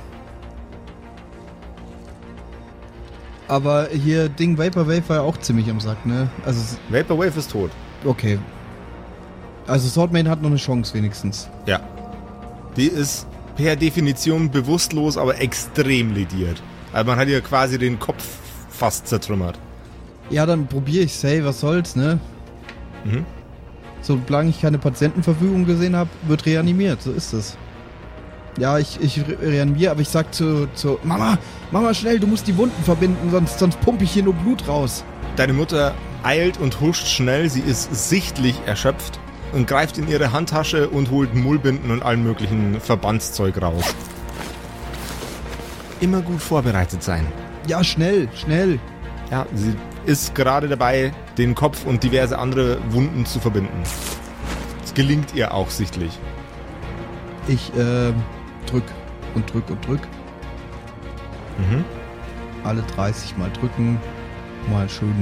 D: Aber hier Ding Vaporwave war ja auch ziemlich am Sack, ne? Also, es-
A: Vaporwave ist tot.
D: okay. Also Swordmaiden hat noch eine Chance wenigstens.
A: Ja. Die ist per Definition bewusstlos, aber extrem lediert. Also man hat ihr quasi den Kopf fast zertrümmert.
D: Ja, dann probiere ich's, hey, was soll's, ne?
A: Mhm.
D: Solange ich keine Patientenverfügung gesehen habe, wird reanimiert, so ist es. Ja, ich, ich re- reanimiere, aber ich sag zu, zu Mama, Mama, schnell, du musst die Wunden verbinden, sonst, sonst pumpe ich hier nur Blut raus.
A: Deine Mutter eilt und huscht schnell, sie ist sichtlich erschöpft und greift in ihre Handtasche und holt Mullbinden und allen möglichen Verbandszeug raus. Immer gut vorbereitet sein.
D: Ja, schnell, schnell.
A: Ja, sie ist gerade dabei, den Kopf und diverse andere Wunden zu verbinden. Es gelingt ihr auch sichtlich.
D: Ich äh, drück und drück und drück.
A: Mhm.
D: Alle dreißig Mal drücken. Mal schön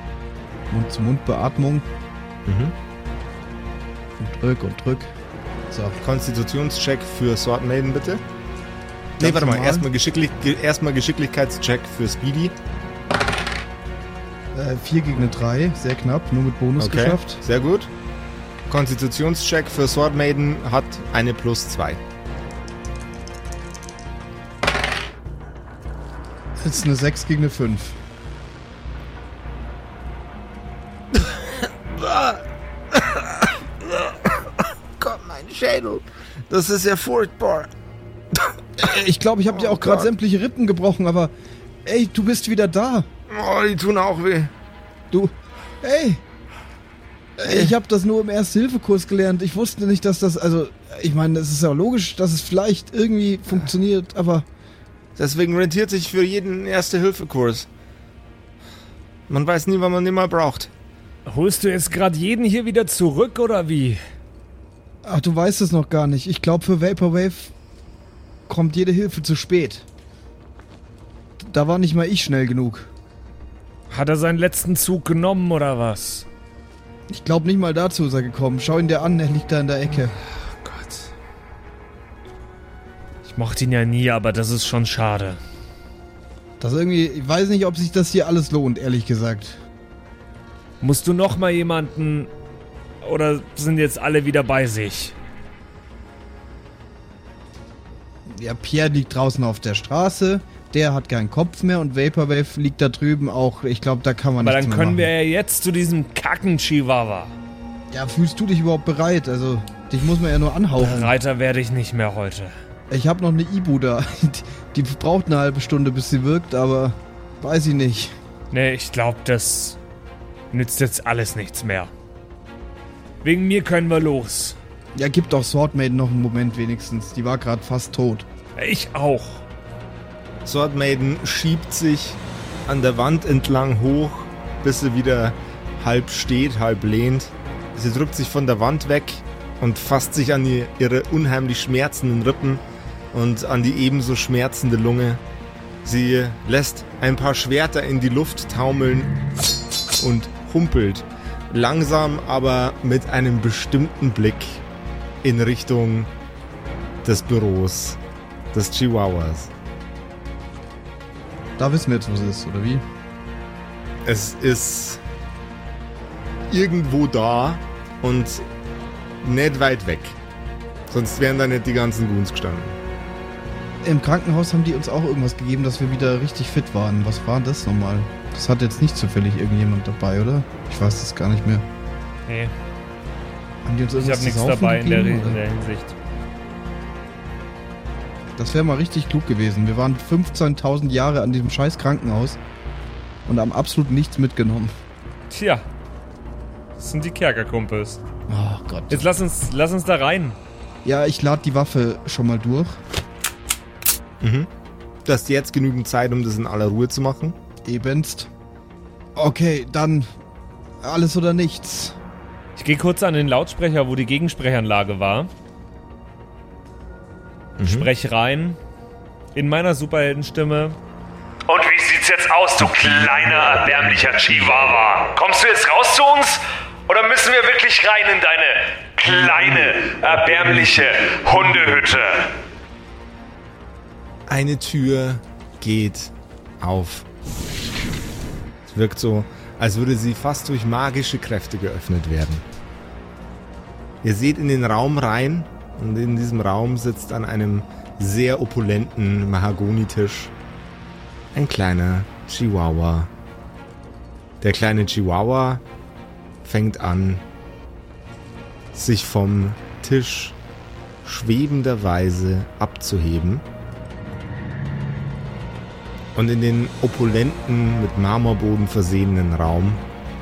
D: Mund-zu-Mund-Beatmung.
A: Mhm.
D: Und drück und drück. So.
A: Konstitutionscheck für Sword Maiden, bitte. Nee, warte mal.
D: normal.
A: Erstmal, Geschicklich erstmal Geschicklichkeitscheck für Speedy.
D: Äh, vier gegen eine drei, sehr knapp, nur mit Bonus
A: Okay,
D: geschafft.
A: sehr gut. Konstitutionscheck für Sword Maiden hat eine plus zwei.
D: Jetzt eine sechs gegen eine fünf.
A: Gott, mein Schädel. Das ist ja furchtbar.
D: Ich glaube, ich habe dir auch gerade
A: Gott.
D: sämtliche Rippen gebrochen, aber ey, du bist wieder da.
A: Oh, die tun auch weh.
D: Du, ey. Ich habe das nur im Erste-Hilfe-Kurs gelernt. Ich wusste nicht, dass das, also, ich meine, es ist ja logisch, dass es vielleicht irgendwie funktioniert, aber
A: Deswegen rentiert sich für jeden Erste-Hilfe-Kurs. Man weiß nie, wann man den mal braucht.
C: Holst du jetzt gerade jeden hier wieder zurück oder wie?
D: ach, du weißt es noch gar nicht. Ich glaube, für Vaporwave kommt jede Hilfe zu spät. Da war nicht mal ich schnell genug.
C: Hat er seinen letzten Zug genommen oder was?
D: Ich glaube, nicht mal dazu ist er gekommen. Schau ihn dir an, er liegt da in der Ecke.
C: Oh Gott. Ich mochte ihn ja nie, aber das ist schon schade.
D: Das irgendwie, ich weiß nicht, ob sich das hier alles lohnt, ehrlich gesagt.
C: Musst du noch mal jemanden... Oder sind jetzt alle wieder bei sich?
D: Ja, Pierre liegt draußen auf der Straße, der hat keinen Kopf mehr und Vaporwave liegt da drüben auch. Ich glaube, da kann man
C: Aber
D: nichts
C: dann
D: mehr
C: können
D: machen.
C: wir ja jetzt zu diesem Kacken-Chihuahua.
D: Ja, fühlst du dich überhaupt bereit? Also, dich muss man ja nur anhauchen.
C: Reiter werde ich nicht mehr heute.
D: Ich habe noch eine Ibu da. Die, die braucht eine halbe Stunde, bis sie wirkt, aber weiß ich nicht.
C: Nee, ich glaube, das nützt jetzt alles nichts mehr. Wegen mir können wir los.
D: Ja, gib doch Sword Maiden noch einen Moment wenigstens. Die war gerade fast tot.
C: Ich auch.
A: Sword Maiden schiebt sich an der Wand entlang hoch, bis sie wieder halb steht, halb lehnt. Sie drückt sich von der Wand weg und fasst sich an die, ihre unheimlich schmerzenden Rippen und an die ebenso schmerzende Lunge. Sie lässt ein paar Schwerter in die Luft taumeln und humpelt langsam, aber mit einem bestimmten Blick in Richtung des Büros des Chihuahuas.
D: Da wissen wir jetzt, was es ist, oder wie?
A: Es ist irgendwo da und nicht weit weg. Sonst wären da nicht die ganzen Goons gestanden.
D: Im Krankenhaus haben die uns auch irgendwas gegeben, dass wir wieder richtig fit waren. Was war das nochmal? Das hat jetzt nicht zufällig irgendjemand dabei, oder? Ich weiß das gar nicht mehr.
C: Nee,
D: Haben die uns
C: ich
D: irgendwas
C: habe nichts
D: zu saufen
C: dabei in der,
D: gegeben,
C: in
D: oder?
C: der Hinsicht.
D: Das wäre mal richtig klug gewesen. Wir waren fünfzehntausend Jahre an diesem scheiß Krankenhaus und haben absolut nichts mitgenommen.
C: Tja, das sind die Kerkerkumpels.
D: Oh Gott.
C: Jetzt lass uns, lass uns da rein.
D: Ja, ich lade die Waffe schon mal durch.
A: Mhm. Du hast jetzt genügend Zeit, um das in aller Ruhe zu machen.
D: Ebenst. Okay, dann alles oder nichts.
C: Ich gehe kurz an den Lautsprecher, wo die Gegensprechanlage war.
A: Mhm.
C: Sprech rein. In meiner Superheldenstimme.
F: Und wie sieht's jetzt aus, du kleiner, erbärmlicher Chihuahua? Kommst du jetzt raus zu uns? Oder müssen wir wirklich rein in deine kleine, erbärmliche Hundehütte?
A: Eine Tür geht auf. Es wirkt so, als würde sie fast durch magische Kräfte geöffnet werden. Ihr seht in den Raum rein und in diesem Raum sitzt an einem sehr opulenten Mahagonitisch ein kleiner Chihuahua. Der kleine Chihuahua fängt an, sich vom Tisch schwebenderweise abzuheben. Und in den opulenten, mit Marmorboden versehenen Raum.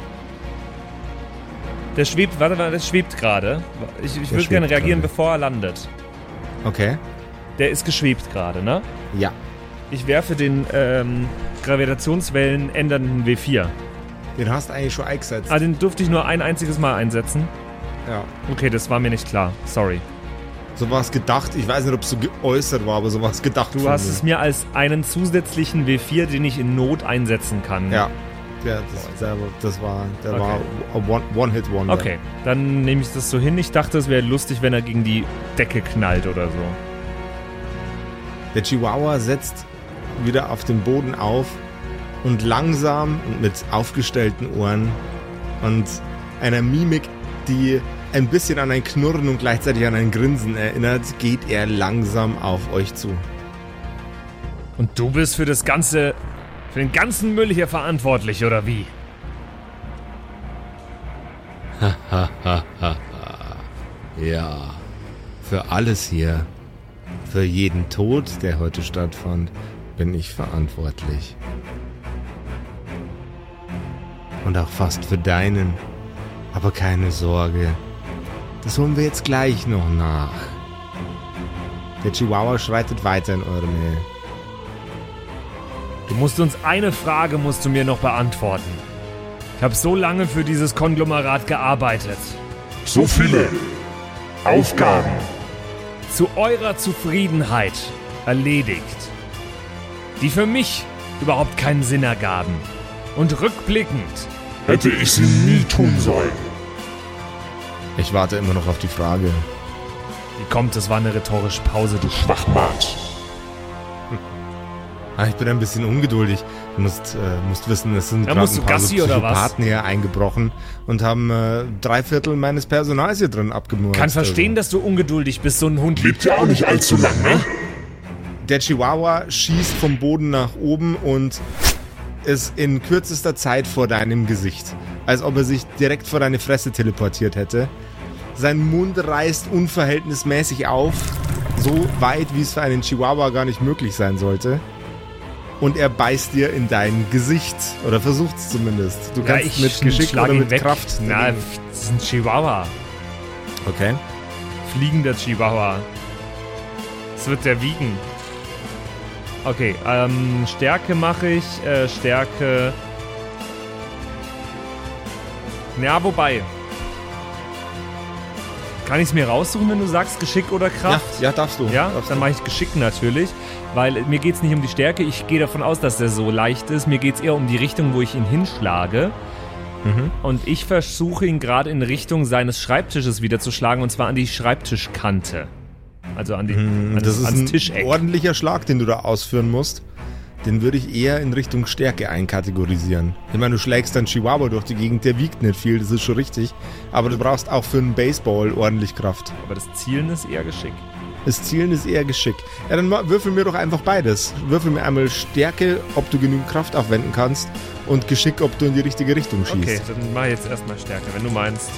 C: Der schwebt, warte mal, das schwebt gerade. Ich, ich würde
A: schwebt
C: gerne reagieren,
A: gerade.
C: bevor er landet.
A: Okay.
C: Der ist geschwebt gerade, ne?
A: Ja.
C: Ich werfe den ähm, Gravitationswellen ändernden W vier.
A: Den hast du eigentlich schon eingesetzt.
C: Ah, den durfte ich nur ein einziges Mal einsetzen.
A: Ja.
C: Okay, das war mir nicht klar. Sorry.
A: So war es gedacht. Ich weiß nicht, ob es so geäußert war, aber so war es gedacht.
C: Du
A: von
C: hast
A: mir.
C: es mir als einen zusätzlichen W vier, den ich in Not einsetzen kann,
A: Ja. Ja, das, der, das war, der
C: Okay.
A: war One- One-Hit-Wonder.
C: Okay, dann nehme ich das so hin. Ich dachte, es wäre lustig, wenn er gegen die Decke knallt oder so.
A: Der Chihuahua setzt wieder auf den Boden auf und langsam und mit aufgestellten Ohren und einer Mimik, die ein bisschen an ein Knurren und gleichzeitig an ein Grinsen erinnert, geht er langsam auf euch zu.
C: Und du bist für das ganze, für den ganzen Müll hier verantwortlich, oder wie?
A: Ja, für alles hier, für jeden Tod, der heute stattfand, bin ich verantwortlich. Und auch fast für deinen. Aber keine Sorge, das holen wir jetzt gleich noch nach. Der Chihuahua schreitet weiter in eure Nähe.
C: Du musst uns eine Frage musst du mir noch beantworten. Ich habe so lange für dieses Konglomerat gearbeitet.
G: So viele Aufgaben.
C: Zu eurer Zufriedenheit erledigt. Die für mich überhaupt keinen Sinn ergaben. Und rückblickend
G: Hätte ich sie nie tun sollen.
A: Ich warte immer noch auf die Frage.
C: Wie kommt, es war eine rhetorische Pause, du
G: Schwachmat.
A: Ah, ich bin ein bisschen ungeduldig. Du musst, äh, musst wissen, es sind
C: Ja,
A: gerade
C: musst
A: ein
C: du
A: paar
C: Gassi
A: so
C: oder was?
A: Psychopathen hier eingebrochen und haben äh, drei Viertel meines Personals hier drin abgemurkt.
C: Kann verstehen, dass du ungeduldig bist, so ein Hund.
G: Lebt ja auch nicht allzu lang, ne?
A: Der Chihuahua schießt vom Boden nach oben und ist in kürzester Zeit vor deinem Gesicht. Als ob er sich direkt vor deine Fresse teleportiert hätte. Sein Mund reißt unverhältnismäßig auf, so weit, wie es für einen Chihuahua gar nicht möglich sein sollte. Und er beißt dir in dein Gesicht. Oder versucht es zumindest. Du
C: Ja,
A: kannst
C: ich
A: mit Geschick
C: schlag
A: oder
C: ihn
A: mit
C: weg.
A: Kraft.
C: Na,
A: dagegen-
C: das ist ein Chihuahua.
A: Okay.
C: Fliegender Chihuahua. Das wird der wiegen. Okay, ähm, Stärke mache ich. Äh, Stärke. Ja, wobei. Kann ich es mir raussuchen, wenn du sagst Geschick oder
A: Ja,
C: Kraft?
A: ja, darfst du.
C: Ja,
A: darfst
C: dann
A: du.
C: mache ich Geschick natürlich, weil mir geht es nicht um die Stärke. Ich gehe davon aus, dass der so leicht ist. Mir geht es eher um die Richtung, wo ich ihn hinschlage.
A: Mhm.
C: Und ich versuche ihn gerade in Richtung seines Schreibtisches wieder zu schlagen, und zwar an die Schreibtischkante. Also an die, an
A: Das ist
C: ans
A: ein
C: Tischeck.
A: ordentlicher Schlag, den du da ausführen musst. Den würde ich eher in Richtung Stärke einkategorisieren. Ich meine, du schlägst dann Chihuahua durch die Gegend, der wiegt nicht viel, das ist schon richtig. Aber du brauchst auch für einen Baseball ordentlich Kraft.
C: Aber das Zielen ist eher Geschick.
A: Das Zielen ist eher Geschick. Ja, dann ma- würfel mir doch einfach beides. Würfel mir einmal Stärke, ob du genügend Kraft aufwenden kannst, und Geschick, ob du in die richtige Richtung schießt.
C: Okay, dann mache ich jetzt erstmal Stärke, wenn du meinst.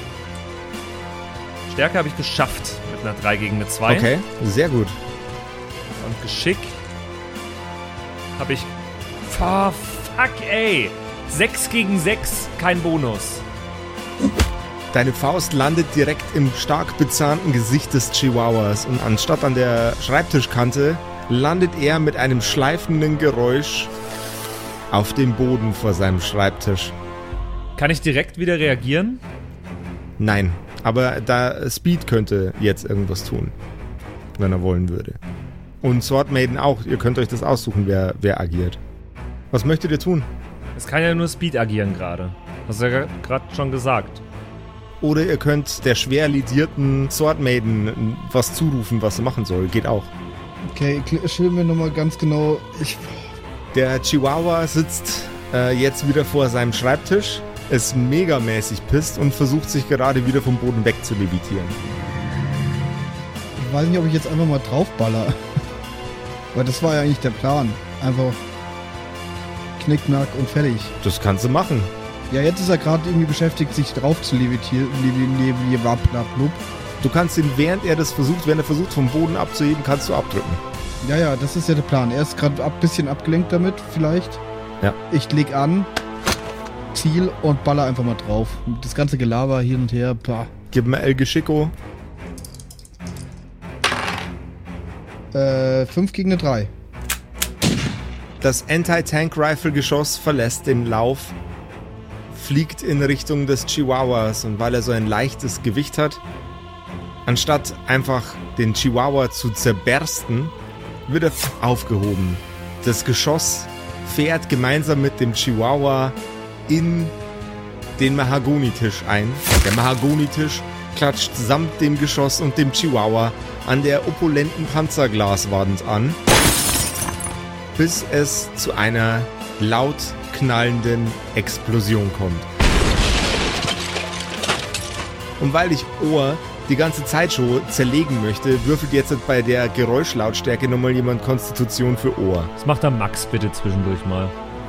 C: Stärke habe ich geschafft mit einer drei gegen eine zwei.
A: Okay, sehr gut.
C: Und Geschick habe ich... Oh, fuck, ey. sechs gegen sechs, kein Bonus.
A: Deine Faust landet direkt im stark bezahnten Gesicht des Chihuahuas und anstatt an der Schreibtischkante landet er mit einem schleifenden Geräusch auf dem Boden vor seinem Schreibtisch.
C: Kann ich direkt wieder reagieren?
A: Nein, aber da Speed könnte jetzt irgendwas tun, wenn er wollen würde. Und Sword Maiden auch. Ihr könnt euch das aussuchen, wer, wer agiert. Was möchtet ihr tun?
C: Es kann ja nur Speed agieren gerade. Hast du ja gerade schon gesagt.
A: Oder ihr könnt der schwer lidierten Sword Maiden was zurufen, was sie machen soll. Geht auch.
D: Okay, schilder mir nochmal ganz genau. Ich,
A: Der Chihuahua sitzt äh, jetzt wieder vor seinem Schreibtisch, ist megamäßig pisst und versucht sich gerade wieder vom Boden weg zu levitieren.
D: ich weiß nicht, ob ich jetzt einfach mal draufballer. Weil das war ja eigentlich der Plan. Einfach knickknack und fertig.
A: Das kannst du machen.
D: Ja, jetzt ist er gerade irgendwie beschäftigt, sich drauf zu levitieren.
A: Du kannst ihn, während er das versucht, wenn er versucht vom Boden abzuheben, kannst du abdrücken.
D: Ja, ja, das ist ja der Plan. Er ist gerade ein bisschen abgelenkt damit, vielleicht.
A: Ja.
D: Ich leg an, Ziel und baller einfach mal drauf. Das ganze Gelaber hin und her, pah.
A: Gib mir El Geschicko.
D: Äh, fünf gegen eine drei.
A: Das Anti-Tank-Rifle-Geschoss verlässt den Lauf, fliegt in Richtung des Chihuahuas und weil er so ein leichtes Gewicht hat, anstatt einfach den Chihuahua zu zerbersten, wird er aufgehoben. Das Geschoss fährt gemeinsam mit dem Chihuahua in den Mahagonitisch ein. Der Mahagonitisch klatscht samt dem Geschoss und dem Chihuahua an der opulenten Panzerglaswand an, bis es zu einer laut knallenden Explosion kommt. Und weil ich Ohr die ganze Zeit schon zerlegen möchte, würfelt jetzt bei der Geräuschlautstärke nochmal jemand Konstitution für Ohr.
C: Das macht dann Max bitte zwischendurch mal.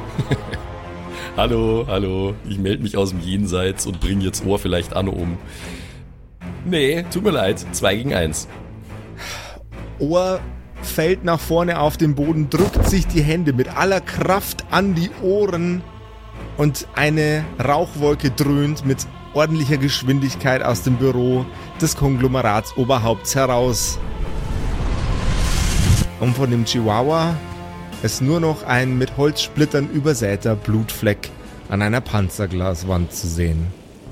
B: Hallo, hallo, ich melde mich aus dem Jenseits und bringe jetzt Ohr vielleicht Anno um. Nee, tut mir leid, zwei gegen eins.
A: Ohr fällt nach vorne auf den Boden, drückt sich die Hände mit aller Kraft an die Ohren und eine Rauchwolke dröhnt mit ordentlicher Geschwindigkeit aus dem Büro des Konglomeraatsoberhaupts heraus. Und von dem Chihuahua ist nur noch ein mit Holzsplittern übersäter Blutfleck an einer Panzerglaswand zu sehen.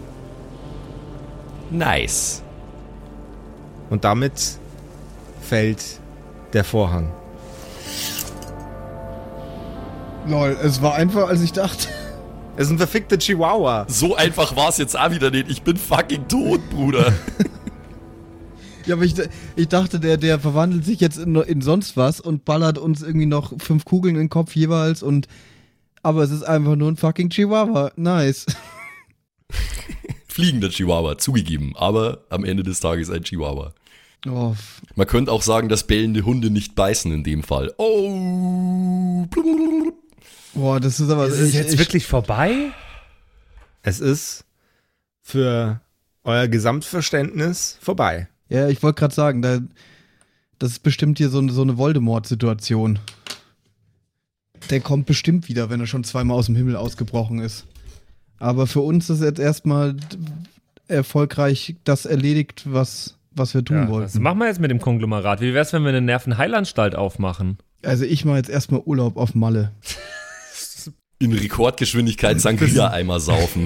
B: Nice.
A: Und damit fällt der Vorhang.
D: Lol, es war einfacher, als ich dachte.
A: Es ist ein verfickter Chihuahua.
B: So einfach war's jetzt auch wieder nicht. Ich bin fucking tot, Bruder.
D: Ja, aber ich, ich dachte, der, der verwandelt sich jetzt in, in sonst was und ballert uns irgendwie noch fünf Kugeln in den Kopf jeweils und aber es ist einfach nur ein fucking Chihuahua. Nice.
B: Fliegender Chihuahua, zugegeben, aber am Ende des Tages ein Chihuahua.
D: Oh.
B: Man könnte auch sagen, dass bellende Hunde nicht beißen in dem Fall. Oh.
D: Boah, das ist aber...
C: Ist es
D: ich,
C: jetzt
D: ich,
C: wirklich vorbei?
A: Es ist für euer Gesamtverständnis vorbei.
D: Ja, ich wollte gerade sagen, da, das ist bestimmt hier so, eine- so eine Voldemort-Situation. Der kommt bestimmt wieder, wenn er schon zweimal aus dem Himmel ausgebrochen ist. Aber für uns ist jetzt erstmal erfolgreich das erledigt, was, was wir tun
C: Ja,
D: wollten.
C: was machen wir jetzt mit dem Konglomerat? Wie wär's, wenn wir eine Nervenheilanstalt aufmachen?
D: Also ich mache jetzt erstmal Urlaub auf Malle.
B: In Rekordgeschwindigkeit Sangria-Eimer saufen.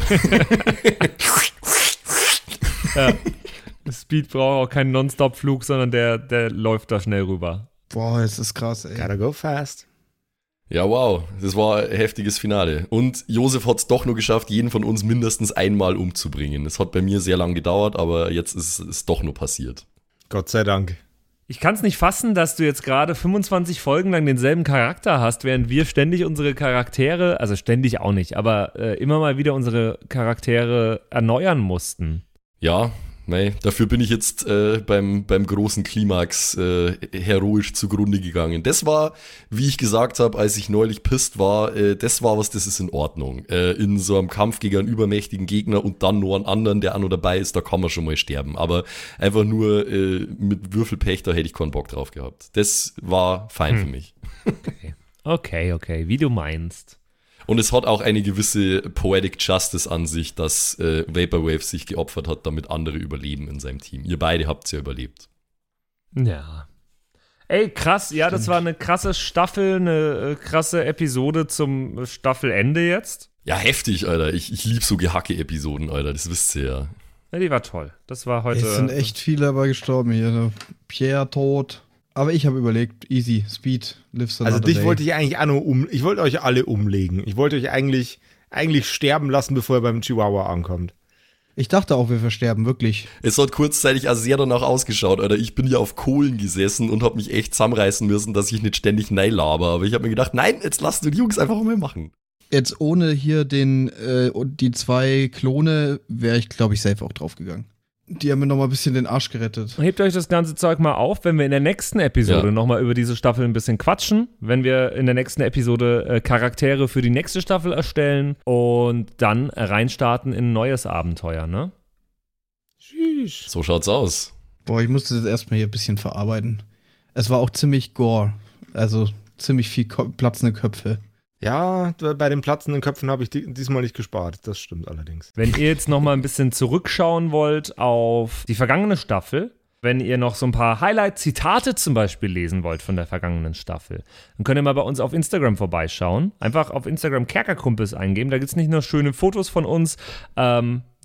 C: Ja. Speed braucht auch keinen Non-Stop-Flug, sondern der, der läuft da schnell rüber.
D: Boah, es ist krass, ey.
A: Gotta go fast.
B: Ja, wow, das war ein heftiges Finale. Und Josef hat es doch nur geschafft, jeden von uns mindestens einmal umzubringen. Es hat bei mir sehr lange gedauert, aber jetzt ist es doch nur passiert.
A: Gott sei Dank.
C: Ich kann es nicht fassen, dass du jetzt gerade fünfundzwanzig Folgen lang denselben Charakter hast, während wir ständig unsere Charaktere, also ständig auch nicht, aber äh, immer mal wieder unsere Charaktere erneuern mussten.
B: Ja, nee, dafür bin ich jetzt äh, beim, beim großen Klimax äh, heroisch zugrunde gegangen. Das war, wie ich gesagt habe, als ich neulich pisst war, äh, das war was, das ist in Ordnung. Äh, in so einem Kampf gegen einen übermächtigen Gegner und dann nur einen anderen, der auch noch dabei ist, da kann man schon mal sterben. Aber einfach nur äh, mit Würfelpech, da hätte ich keinen Bock drauf gehabt. Das war fein
C: Hm.
B: für mich.
C: Okay, okay, wie du meinst.
B: Und es hat auch eine gewisse Poetic Justice an sich, dass äh, Vaporwave sich geopfert hat, damit andere überleben in seinem Team. Ihr beide habt ja überlebt.
C: Ja. Ey, krass, ja, das war eine krasse Staffel, eine äh, krasse Episode zum Staffelende jetzt.
B: Ja, heftig, Alter. Ich, ich liebe so Gehacke-Episoden, Alter. Das wisst ihr ja.
C: Ja, die war toll. Das war heute.
D: Es sind echt viele dabei gestorben hier. Ne? Pierre tot. Aber ich habe überlegt, easy, Speed, lives
A: Also
D: another
A: dich
D: day.
A: wollte ich eigentlich auch nur um, ich wollte euch alle umlegen. Ich wollte euch eigentlich, eigentlich sterben lassen, bevor ihr beim Chihuahua ankommt.
D: Ich dachte auch, wir versterben, wirklich.
B: Es hat kurzzeitig auch sehr danach ausgeschaut, Alter. Ich bin ja auf Kohlen gesessen und hab mich echt zusammenreißen müssen, dass ich nicht ständig nein laber. Aber ich habe mir gedacht, nein, jetzt lass du die Jungs einfach mal machen.
D: Jetzt ohne hier den äh, und die zwei Klone wäre ich, glaube ich, safe auch draufgegangen. Die haben mir noch mal ein bisschen den Arsch gerettet.
C: Hebt euch das ganze Zeug mal auf, wenn wir in der nächsten Episode
B: Ja.
C: nochmal über diese Staffel ein bisschen quatschen. Wenn wir in der nächsten Episode äh, Charaktere für die nächste Staffel erstellen und dann reinstarten in ein neues Abenteuer, ne?
A: Tschüss.
B: So schaut's aus.
D: Boah, ich musste das erstmal hier ein bisschen verarbeiten. Es war auch ziemlich gore. Also ziemlich viel Ko- platzende Köpfe.
A: Ja, bei den platzenden Köpfen habe ich di- diesmal nicht gespart. Das stimmt allerdings.
C: Wenn ihr jetzt nochmal ein bisschen zurückschauen wollt auf die vergangene Staffel, wenn ihr noch so ein paar Highlight-Zitate zum Beispiel lesen wollt von der vergangenen Staffel, dann könnt ihr mal bei uns auf Instagram vorbeischauen. Einfach auf Instagram Kerkerkumpels eingeben. Da gibt es nicht nur schöne Fotos von uns, ähm,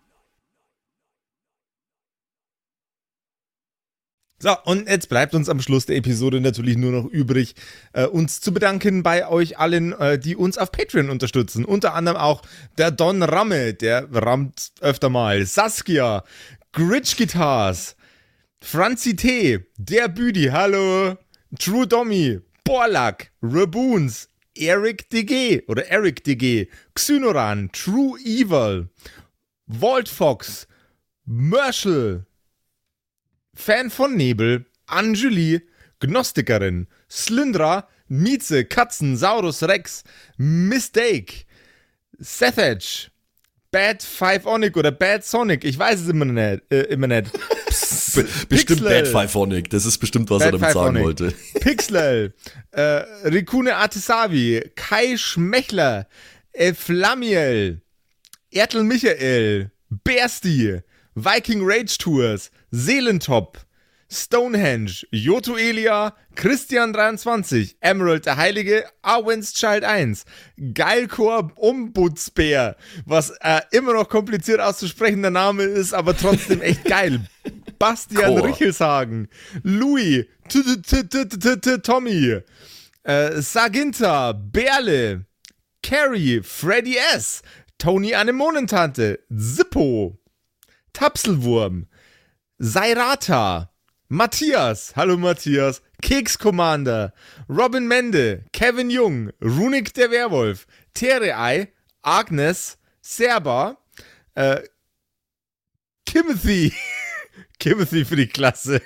A: So, und jetzt bleibt uns am Schluss der Episode natürlich nur noch übrig, äh, uns zu bedanken bei euch allen, äh, die uns auf Patreon unterstützen. Unter anderem auch der Don Ramme, der rammt öfter mal, Saskia, Gritch Guitars, Franzi T, der Büdi, hallo, True Dommy, Borlak, Raboons, Eric D G oder Eric D G, Xynoran, True Evil, Walt Fox, Merschel, Fan von Nebel, Anjuli, Gnostikerin, Slyndra, Mieze, Katzen, Saurus Rex, Mistake, Sethage, Bad Five Onic oder Bad Sonic, ich weiß es immer nicht. Äh, immer nicht.
B: Be- bestimmt Bad Five Onic, das ist bestimmt, was Bad er damit Five sagen Onic. wollte.
A: Pixlel, äh, Rikune Artesavi, Kai Schmechler, Eflamiel, Ertel Michael, Bersti, Viking Rage Tours, Seelentop, Stonehenge, Joto Elia, Christian dreiundzwanzig, Emerald der Heilige, Arwen's Child eins, Geilkor Ombudsbär, was äh, immer noch kompliziert auszusprechender Name ist, aber trotzdem echt geil. Bastian Richelshagen, Louis, Tommy, Saginta, Berle, Carrie, Freddy S., Tony Anemonentante, Zippo, Tapselwurm, Sairata, Matthias, hallo Matthias, Keks Commander, Robin Mende, Kevin Jung, Runik der Werwolf, Terei, Agnes, Serba, äh, Timothy, Timothy für die Klasse.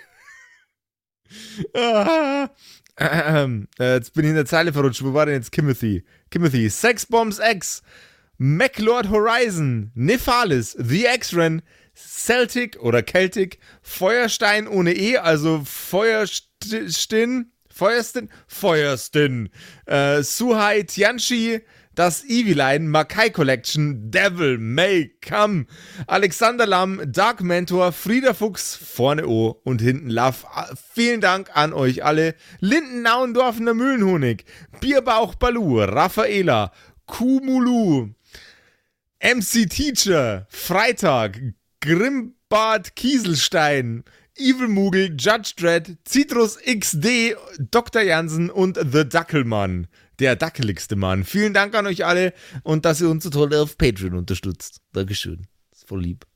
A: ah, ähm, äh, jetzt bin ich in der Zeile verrutscht, wo war denn jetzt Timothy? Timothy, Sexbombs X, MacLord Horizon, Nephalis, The X-Ren, Celtic oder Celtic, Feuerstein ohne E, also Feuerstin, Feuerstin, Feuerstin, äh, Suhai Tianchi, das Eviline, Makai Collection, Devil May Come, Alexander Lamm, Dark Mentor, Frieda Fuchs, vorne O und hinten Love. Vielen Dank an euch alle. Lindenauendorfener Mühlenhonig, Bierbauch Balu, Raffaela, Kumulu, M C Teacher, Freitag, Grimbart Kieselstein, Evil Mugel, Judge Dredd, Citrus X D, Doktor Jansen und The Dackelmann, der dackeligste Mann. Vielen Dank an euch alle und dass ihr uns so toll auf Patreon unterstützt. Dankeschön. Das ist voll lieb.